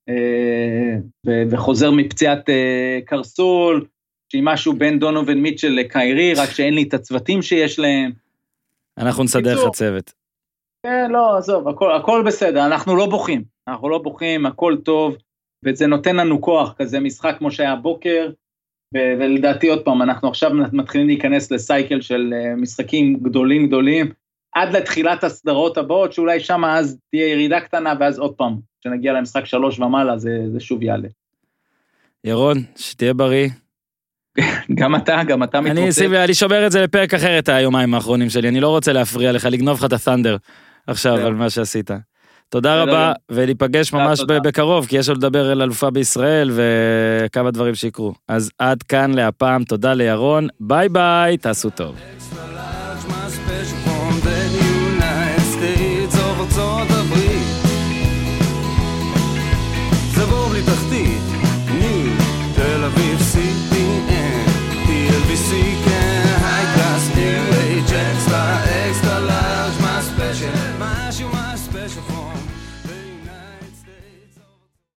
וחוזר מפציעת קרסול, שהיא משהו בין דונובין מיטשל לקיירי, רק שאין לי את הצוותים שיש להם. אנחנו נסדר לך צוות. כן, לא, עזוב, הכל בסדר, אנחנו לא בוכים, הכל טוב, וזה נותן לנו כוח, כזה משחק כמו שהיה בוקר, ולדעתי עוד פעם, אנחנו עכשיו מתחילים להיכנס לסייקל של משחקים גדולים, עד לתחילת הסדרות הבאות, שאולי שם אז תהיה ירידה קטנה, ואז עוד פעם, כשנגיע למשחק 3 ומעלה, זה שוב יעלה. ירון, שתהיה בריא. גם אתה מתרוצץ. אני שומר את זה לפרק אחר, את היומיים האחרונים שלי, אני לא רוצה להפריע לך, לגנוב לך את הת'נדר, עכשיו על מה שעשית. תודה רבה, וניפגש ממש בקרוב, כי יש לו לדבר על אלופה בישראל, וכמה דברים שיקרו. אז עד כאן להפעם, תודה לירון, ביי ביי, תעשו טוב.